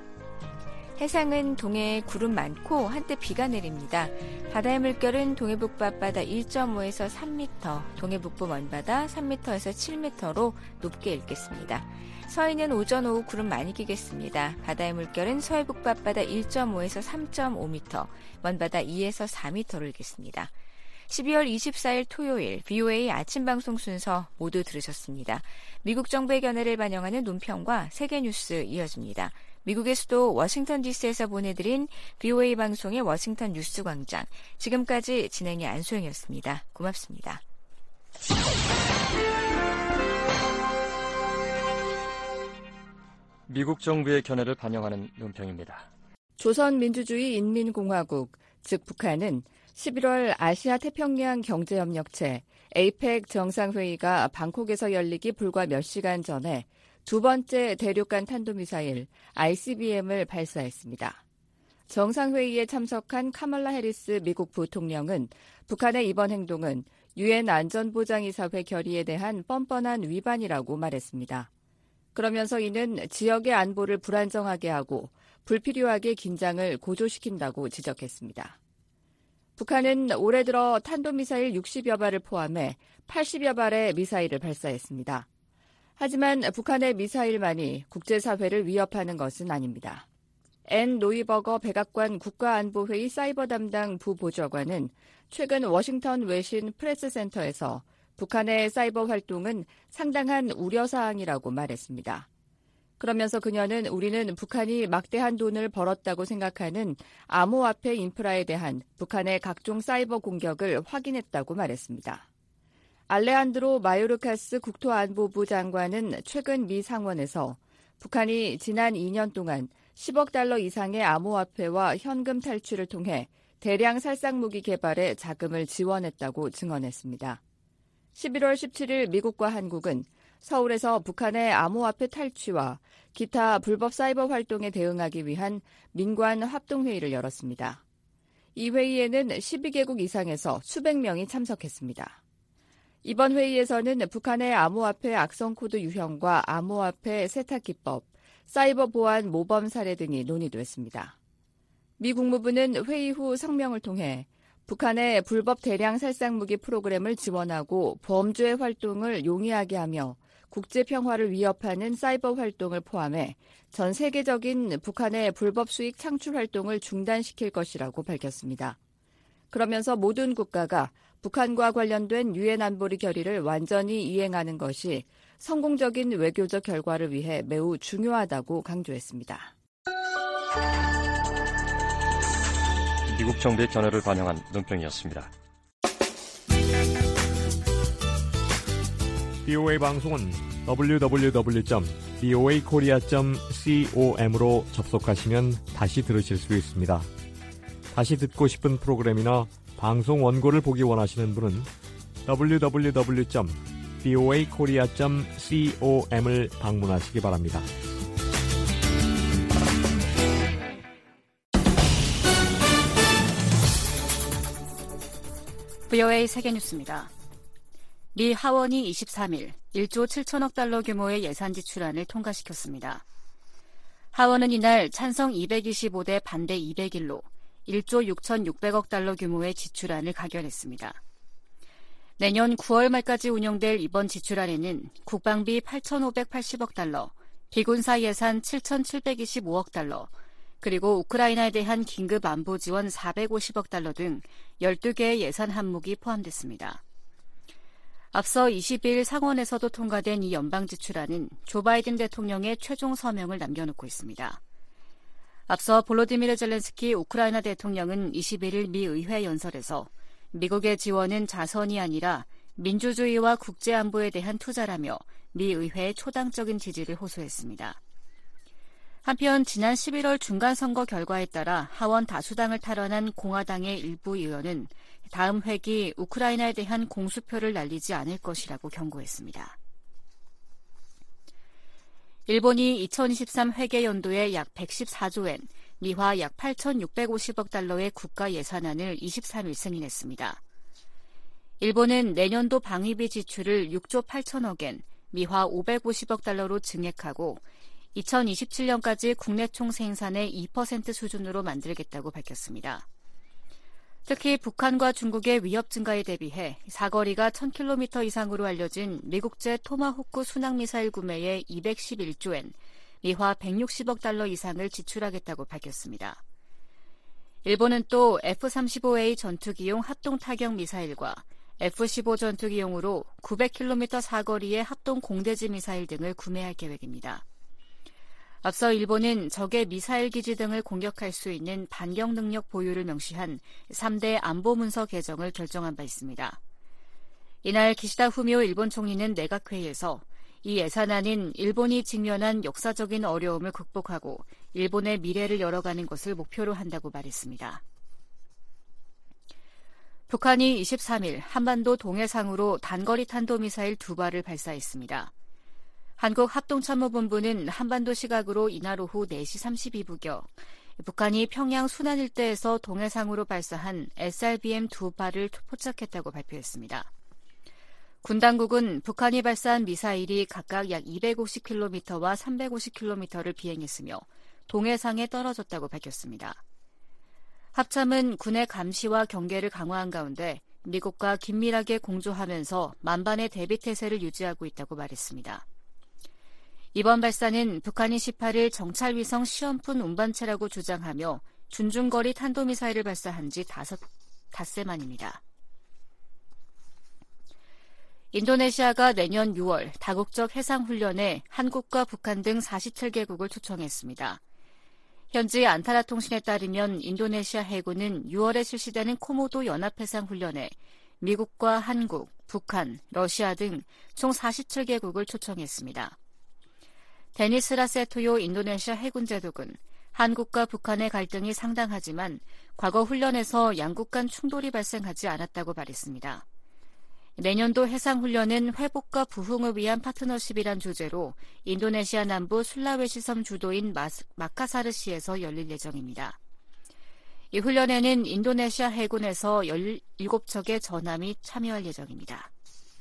Speaker 3: 해상은 동해에 구름 많고 한때 비가 내립니다. 바다의 물결은 동해북부 앞바다 일점오에서 삼 미터, 동해북부 먼바다 삼 미터에서 칠 미터로 높게 일겠습니다. 서해는 오전 오후 구름 많이 끼겠습니다. 바다의 물결은 서해북부 앞바다 일점오에서 삼점오 미터, 먼바다 이에서 사 미터로 일겠습니다. 십이월 이십사일 토요일 브이오에이 아침 방송 순서 모두 들으셨습니다. 미국 정부의 견해를 반영하는 논평과 세계 뉴스 이어집니다. 미국의 수도 워싱턴 디씨에서 보내드린 브이오에이 방송의 워싱턴 뉴스 광장. 지금까지 진행의 안소영이었습니다. 고맙습니다.
Speaker 16: 미국 정부의 견해를 반영하는 논평입니다.
Speaker 3: 조선민주주의 인민공화국, 즉 북한은 십일월 아시아 태평양 경제협력체 에이펙 정상회의가 방콕에서 열리기 불과 몇 시간 전에 두 번째 대륙간 탄도미사일 아이씨비엠을 발사했습니다. 정상회의에 참석한 카멀라 해리스 미국 부통령은 북한의 이번 행동은 유엔 안전보장이사회 결의에 대한 뻔뻔한 위반이라고 말했습니다. 그러면서 이는 지역의 안보를 불안정하게 하고 불필요하게 긴장을 고조시킨다고 지적했습니다. 북한은 올해 들어 탄도미사일 육십여 발을 포함해 팔십여 발의 미사일을 발사했습니다. 하지만 북한의 미사일만이 국제사회를 위협하는 것은 아닙니다. 앤 노이버거 백악관 국가안보회의 사이버 담당 부보좌관은 최근 워싱턴 외신 프레스센터에서 북한의 사이버 활동은 상당한 우려사항이라고 말했습니다. 그러면서 그녀는 우리는 북한이 막대한 돈을 벌었다고 생각하는 암호화폐 인프라에 대한 북한의 각종 사이버 공격을 확인했다고 말했습니다. 알레한드로 마요르카스 국토안보부 장관은 최근 미 상원에서 북한이 지난 이 년 동안 십억 달러 이상의 암호화폐와 현금 탈취를 통해 대량 살상무기 개발에 자금을 지원했다고 증언했습니다. 십일월 십칠일 미국과 한국은 서울에서 북한의 암호화폐 탈취와 기타 불법 사이버 활동에 대응하기 위한 민관 합동회의를 열었습니다. 이 회의에는 십이 개국 이상에서 수백 명이 참석했습니다. 이번 회의에서는 북한의 암호화폐 악성 코드 유형과 암호화폐 세탁 기법, 사이버 보안 모범 사례 등이 논의됐습니다. 미 국무부는 회의 후 성명을 통해 북한의 불법 대량 살상무기 프로그램을 지원하고 범죄 활동을 용이하게 하며 국제 평화를 위협하는 사이버 활동을 포함해 전 세계적인 북한의 불법 수익 창출 활동을 중단시킬 것이라고 밝혔습니다. 그러면서 모든 국가가 북한과 관련된 유엔 안보리 결의를 완전히 이행하는 것이 성공적인 외교적 결과를 위해 매우 중요하다고 강조했습니다.
Speaker 16: 미국 정부의 견해를 반영한 논평이었습니다.
Speaker 1: 브이오에이 방송은 더블유 더블유 더블유 점 브이오에이 코리아 점 com으로 접속하시면 다시 들으실 수 있습니다. 다시 듣고 싶은 프로그램이나 방송 원고를 보기 원하시는 분은 더블유 더블유 더블유 점 브이오에이 코리아 점 com을 방문하시기 바랍니다.
Speaker 2: 브이오에이 세계뉴스입니다. 미 하원이 이십삼일 일조 칠천억 달러 규모의 예산 지출안을 통과시켰습니다. 하원은 이날 찬성 이백이십오 대 반대 이백일로 일조 육천육백억 달러 규모의 지출안을 가결했습니다. 내년 구월 말까지 운영될 이번 지출안에는 국방비 팔천오백팔십억 달러, 비군사 예산 칠천칠백이십오억 달러, 그리고 우크라이나에 대한 긴급 안보 지원 사백오십억 달러 등 열두 개의 예산 항목이 포함됐습니다. 앞서 이십이일 상원에서도 통과된 이 연방 지출안은 조 바이든 대통령의 최종 서명을 남겨놓고 있습니다. 앞서 볼로디미르 젤렌스키 우크라이나 대통령은 이십일일 미 의회 연설에서 미국의 지원은 자선이 아니라 민주주의와 국제안보에 대한 투자라며 미 의회의 초당적인 지지를 호소했습니다. 한편 지난 십일월 중간선거 결과에 따라 하원 다수당을 탈환한 공화당의 일부 의원은 다음 회기 우크라이나에 대한 공수표를 날리지 않을 것이라고 경고했습니다. 일본이 이천이십삼 회계연도에 약 백십사조 엔, 미화 약 팔천육백오십억 달러의 국가 예산안을 이십삼일 승인했습니다. 일본은 내년도 방위비 지출을 육조 팔천억 엔, 미화 오백오십억 달러로 증액하고 이천이십칠년까지 국내 총 생산의 이 퍼센트 수준으로 만들겠다고 밝혔습니다. 특히 북한과 중국의 위협 증가에 대비해 사거리가 천 킬로미터 이상으로 알려진 미국제 토마호크 순항미사일 구매에 이백십일조 엔, 미화 백육십억 달러 이상을 지출하겠다고 밝혔습니다. 일본은 또 에프 삼십오 에이 전투기용 합동 타격 미사일과 에프 십오 전투기용으로 구백 킬로미터 사거리의 합동 공대지 미사일 등을 구매할 계획입니다. 앞서 일본은 적의 미사일 기지 등을 공격할 수 있는 반격 능력 보유를 명시한 삼 대 안보 문서 개정을 결정한 바 있습니다. 이날 기시다 후미오 일본 총리는 내각회의에서 이 예산안은 일본이 직면한 역사적인 어려움을 극복하고 일본의 미래를 열어가는 것을 목표로 한다고 말했습니다. 북한이 이십삼 일 한반도 동해상으로 단거리 탄도미사일 두 발을 발사했습니다. 한국합동참모본부는 한반도 시각으로 이날 오후 네 시 삼십이 분경 북한이 평양 순안 일대에서 동해상으로 발사한 에스알비엠 두 발을 포착했다고 발표했습니다. 군 당국은 북한이 발사한 미사일이 각각 약 이백오십 킬로미터와 삼백오십 킬로미터를 비행했으며 동해상에 떨어졌다고 밝혔습니다. 합참은 군의 감시와 경계를 강화한 가운데 미국과 긴밀하게 공조하면서 만반의 대비태세를 유지하고 있다고 말했습니다. 이번 발사는 북한이 십팔 일 정찰위성 시험푼 운반체라고 주장하며 준중거리 탄도미사일을 발사한 지 다섯, 닷새 만입니다. 인도네시아가 내년 유월 다국적 해상훈련에 한국과 북한 등 사십칠 개국을 초청했습니다. 현지 안타라 통신에 따르면 인도네시아 해군은 유월에 실시되는 코모도 연합해상훈련에 미국과 한국, 북한, 러시아 등 총 사십칠 개국을 초청했습니다. 데니스 라세토요 인도네시아 해군 제독은 한국과 북한의 갈등이 상당하지만 과거 훈련에서 양국 간 충돌이 발생하지 않았다고 말했습니다. 내년도 해상훈련은 회복과 부흥을 위한 파트너십이란 주제로 인도네시아 남부 술라웨시 섬 주도인 마카사르시에서 열릴 예정입니다. 이 훈련에는 인도네시아 해군에서 열일곱 척의 전함이 참여할 예정입니다.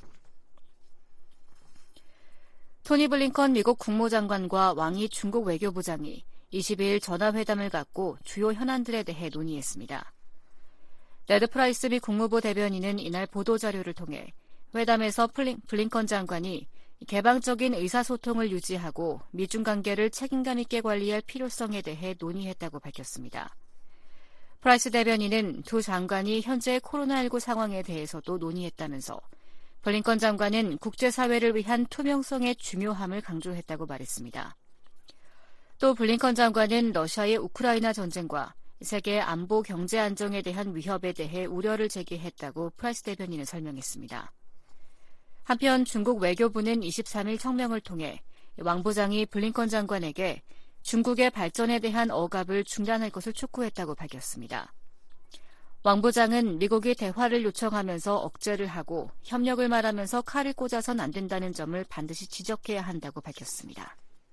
Speaker 2: 토니 블링컨 미국 국무장관과 왕이 중국 외교부장이 이십이 일 전화회담을 갖고 주요 현안들에 대해 논의했습니다. 레드 프라이스 미 국무부 대변인은 이날 보도자료를 통해 회담에서 플링, 블링컨 장관이 개방적인 의사소통을 유지하고 미중 관계를 책임감 있게 관리할 필요성에 대해 논의했다고 밝혔습니다. 프라이스 대변인은 두 장관이 현재의 코로나십구 상황에 대해서도 논의했다면서 블링컨 장관은 국제사회를 위한 투명성의 중요함을 강조했다고 말했습니다. 또 블링컨 장관은 러시아의 우크라이나 전쟁과 세계 안보 경제 안정에 대한 위협에 대해 우려를 제기했다고 프라이스 대변인은 설명했습니다. 한편 중국 외교부는 이십삼 일 성명을 통해 왕 부장이 블링컨 장관에게 중국의 발전에 대한 억압을 중단할 것을 촉구했다고 밝혔습니다. 왕 부장은 미국이 대화를 요청하면서 억제를 하고 협력을 말하면서 칼을 꽂아선 안 된다는 점을 반드시 지적해야 한다고 밝혔습니다.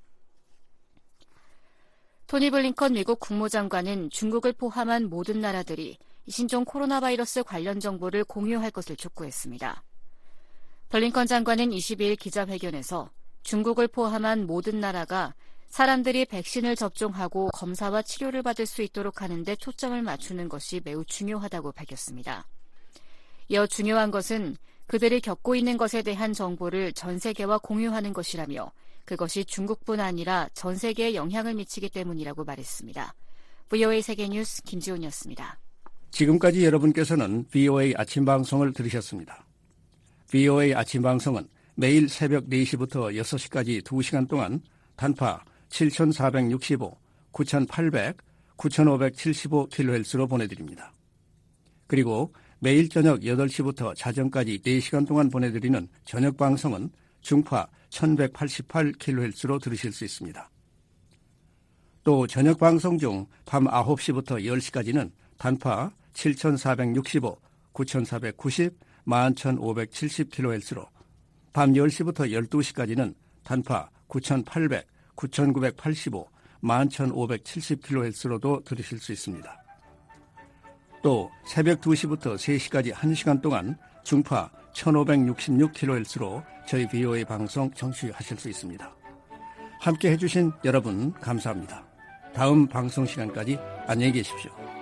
Speaker 2: 토니 블링컨 미국 국무장관은 중국을 포함한 모든 나라들이 신종 코로나 바이러스 관련 정보를 공유할 것을 촉구했습니다. 블링컨 장관은 이십이 일 기자회견에서 중국을 포함한 모든 나라가 사람들이 백신을 접종하고 검사와 치료를 받을 수 있도록 하는 데 초점을 맞추는 것이 매우 중요하다고 밝혔습니다. 이어 중요한 것은 그들이 겪고 있는 것에 대한 정보를 전 세계와 공유하는 것이라며 그것이 중국뿐 아니라 전 세계에 영향을 미치기 때문이라고 말했습니다. 브이오에이 세계뉴스 김지훈이었습니다.
Speaker 5: 지금까지 여러분께서는 브이오에이 아침 방송을 들으셨습니다. 브이오에이 아침 방송은 매일 새벽 네 시부터 여섯 시까지 두 시간 동안 단파 칠천사백육십오, 구천팔백, 구천오백칠십오 킬로헤르츠로 보내드립니다. 그리고 매일 저녁 여덟 시부터 자정까지 네 시간 동안 보내드리는 저녁 방송은 중파 천백팔십팔 킬로헤르츠로 들으실 수 있습니다. 또 저녁 방송 중 밤 아홉 시부터 열 시까지는 단파 칠천사백육십오, 구천사백구십, 만 천오백칠십 킬로헤르츠로 밤 열 시부터 열두 시까지는 단파 구천팔백, 구천구백팔십오, 만 천오백칠십 킬로헤르츠로도 들으실 수 있습니다. 또 새벽 두 시부터 세 시까지 한 시간 동안 중파 천오백육십육 킬로헤르츠로 저희 브이오에이 방송 청취하실 수 있습니다. 함께 해주신 여러분 감사합니다. 다음 방송 시간까지 안녕히 계십시오.